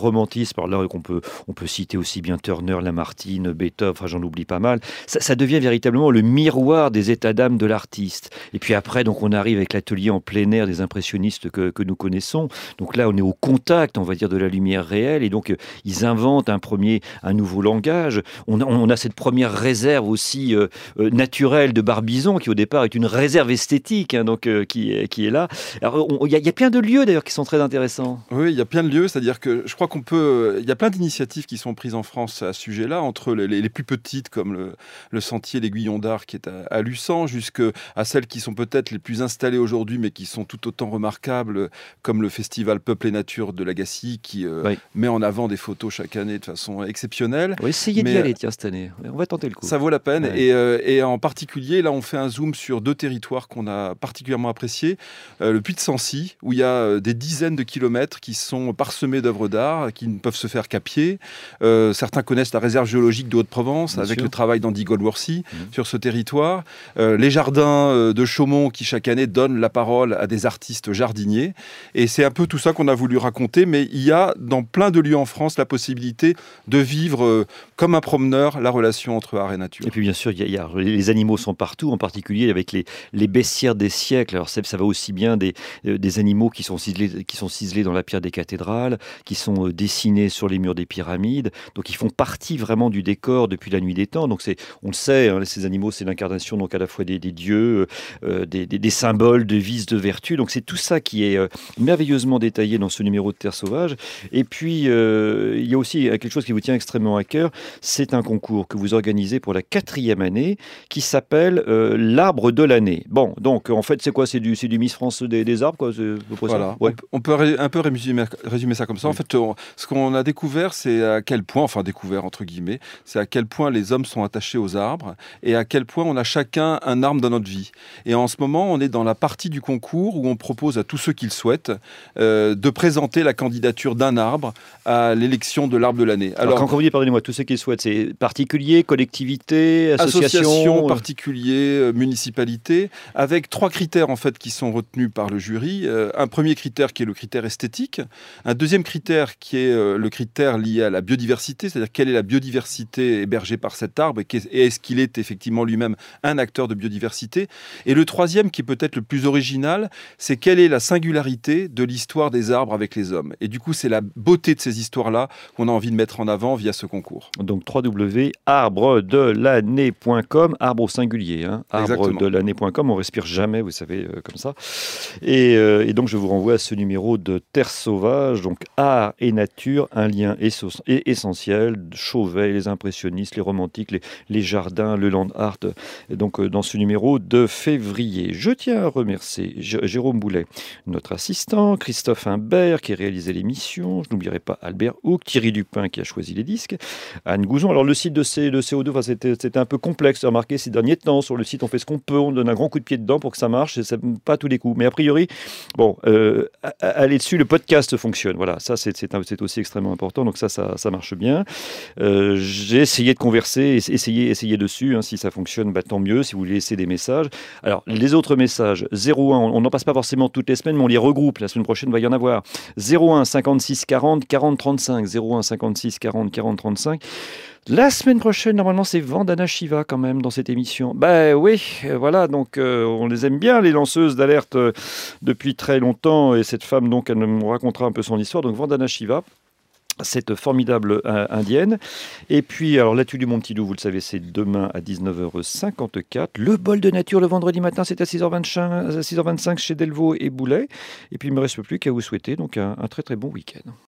[SPEAKER 2] romantisme. Alors là, on peut, on peut citer aussi bien Turner, Lamartine, Beethoven, enfin j'en oublie pas mal. Ça, ça devient véritablement le miroir des états d'âme de l'artiste. Et puis après, donc on arrive avec l'atelier en plein air des impressionnistes que, que nous connaissons. Donc là, on est au contact, on va dire, de la lumière réelle. Et donc, euh, ils inventent un premier, un nouveau langage. On a, on a cette première réserve aussi euh, euh, naturelle de Barbizon, qui au départ est une réserve esthétique, hein, donc euh, qui, qui est là. Alors, il y, y a plein de lieux d'ailleurs qui sont très intéressants.
[SPEAKER 12] Oui, il y a plein de lieux. C'est-à-dire que je crois qu'on peut. Il y a plein d'initiatives qui sont prises en France à ce sujet-là, entre les, les plus petites comme le, le sentier l'Aiguillon d'Art qui est à, à Luçon, jusqu'à celles qui sont peut-être les plus installées aujourd'hui, mais qui sont tout autant remarquables, comme le festival Peuple et Nature de Lagacy, qui euh, oui. met en avant des photos chaque année de façon exceptionnelle.
[SPEAKER 2] On va essayer d'y aller, tiens, cette année. On va tenter le coup.
[SPEAKER 12] Ça vaut la peine.
[SPEAKER 2] Ouais.
[SPEAKER 12] Et, euh, et en particulier, là, on fait un zoom sur deux territoires qu'on a particulièrement appréciés. Euh, le Puy de Sancy, où il y a des dizaines de kilomètres qui sont parsemés d'œuvres d'art, qui ne peuvent se faire qu'à pied. Euh, certains connaissent la réserve géologique de Haute-Provence, Bien avec sûr. le travail d'Andy Goldworthy mmh. sur ce territoire. Euh, les jardins de Chaumont, qui chaque année donnent la parole à des artistes jardiniers. Et c'est un peu tout ça qu'on a voulu raconter, mais il y a dans plein de lieux en France la possibilité de vivre euh, comme un promeneur la relation entre art et nature.
[SPEAKER 2] Et puis bien sûr, il y a, il y a, les animaux sont partout, en particulier avec les, les bestiaires des siècles. Alors ça, ça va aussi bien des, euh, des animaux qui sont, ciselés, qui sont ciselés dans la pierre des cathédrales, qui sont euh, dessinés sur les murs des pyramides. Donc ils font partie vraiment du décor depuis la nuit des temps. Donc c'est, on le sait, hein, ces animaux, c'est l'incarnation donc à la fois des, des dieux, euh, des, des, des symboles de vice, de vertu. Donc c'est tout ça qui est euh, merveilleusement détaillé dans ce numéro de Terre Sauvage. Et puis, euh, il y a aussi quelque chose qui vous tient extrêmement à cœur. C'est un concours que vous organisez pour la quatrième année qui s'appelle euh, l'Arbre de l'année. Bon, donc en fait, c'est quoi? C'est du, c'est du Miss France des, des arbres, quoi?
[SPEAKER 12] Voilà. Ouais. On peut un peu résumer, résumer ça comme ça. Oui. En fait, on, ce qu'on a découvert, c'est à quel point, enfin découvert entre guillemets, c'est à quel point les hommes sont attachés aux arbres et à quel point on a chacun un arbre dans notre vie. Et en ce moment, on est dans la partie du concours où on propose à tous ceux qui le souhaitent euh, de présenter la candidature d'un arbre à l'élection de l'arbre de l'année.
[SPEAKER 2] Alors, Alors quand vous dites, pardonnez-moi, tous ceux qui le souhaitent, c'est particulier, collectivité, association,
[SPEAKER 12] association, particulier, euh, municipalité, avec trois critères en fait qui sont retenus par le jury. Euh, un premier critère qui est le critère esthétique, un deuxième critère qui est euh, le critère lié à la biodiversité, c'est-à-dire quelle est la biodiversité hébergée par cet arbre et, et est-ce qu'il est effectivement lui-même un acteur de biodiversité. Et le troisième, qui est peut-être le plus original, c'est quelle est la singularité de l'histoire des arbres avec les hommes. Et du coup, c'est la beauté de ces histoires-là qu'on a envie de mettre en avant via ce concours.
[SPEAKER 2] Donc w w w point arbre de l'année point com, arbre au singulier, hein, arbre de l'année point com, on respire jamais, vous savez, euh, comme ça. Et, euh, et donc, je vous renvoie à ce numéro de Terre Sauvage, donc art et nature, un lien esso- essentiel, Chauvet, les impressionnistes, les romantiques, les, les jardins, le land art, donc euh, dans ce numéro de février. Je tiens à remercier J- Jérôme Boulet, notre assistant, Christophe Imbert qui a réalisé l'émission, je n'oublierai pas Albert Houck, Thierry Dupin qui a choisi les disques, Anne Gouzon. Alors le site de, C, de C O deux, enfin, c'était, c'était un peu complexe à remarquer ces derniers temps. Sur le site, on fait ce qu'on peut, on donne un grand coup de pied dedans pour que ça marche, et ça, pas à tous les coups. Mais a priori, bon, euh, allez dessus, le podcast fonctionne. Voilà, ça c'est, c'est, un, c'est aussi extrêmement important, donc ça, ça, ça marche bien. Euh, j'ai essayé de converser, essayer, essayer dessus, hein, si ça fonctionne, bah, tant mieux, si vous voulez laisser des messages. Alors, les autres messages, zéro un, on n'en passe pas forcément toutes les semaines, mais on les regroupe. La semaine prochaine, il va y en avoir. zéro un cinquante-six quarante quarante trente-cinq. zéro un cinquante-six quarante quarante trente-cinq. La semaine prochaine, normalement, c'est Vandana Shiva quand même dans cette émission. Ben oui, voilà, donc euh, on les aime bien, les lanceuses d'alerte euh, depuis très longtemps. Et cette femme, donc, elle nous racontera un peu son histoire. Donc Vandana Shiva, cette formidable euh, indienne. Et puis, alors, l'actu du Mon Petit Loup, vous le savez, c'est demain à dix-neuf heures cinquante-quatre. Le bol de nature, le vendredi matin, c'est à six heures vingt-cinq, six heures vingt-cinq chez Delvaux et Boulet. Et puis, il ne me reste plus qu'à vous souhaiter donc un, un très très bon week-end.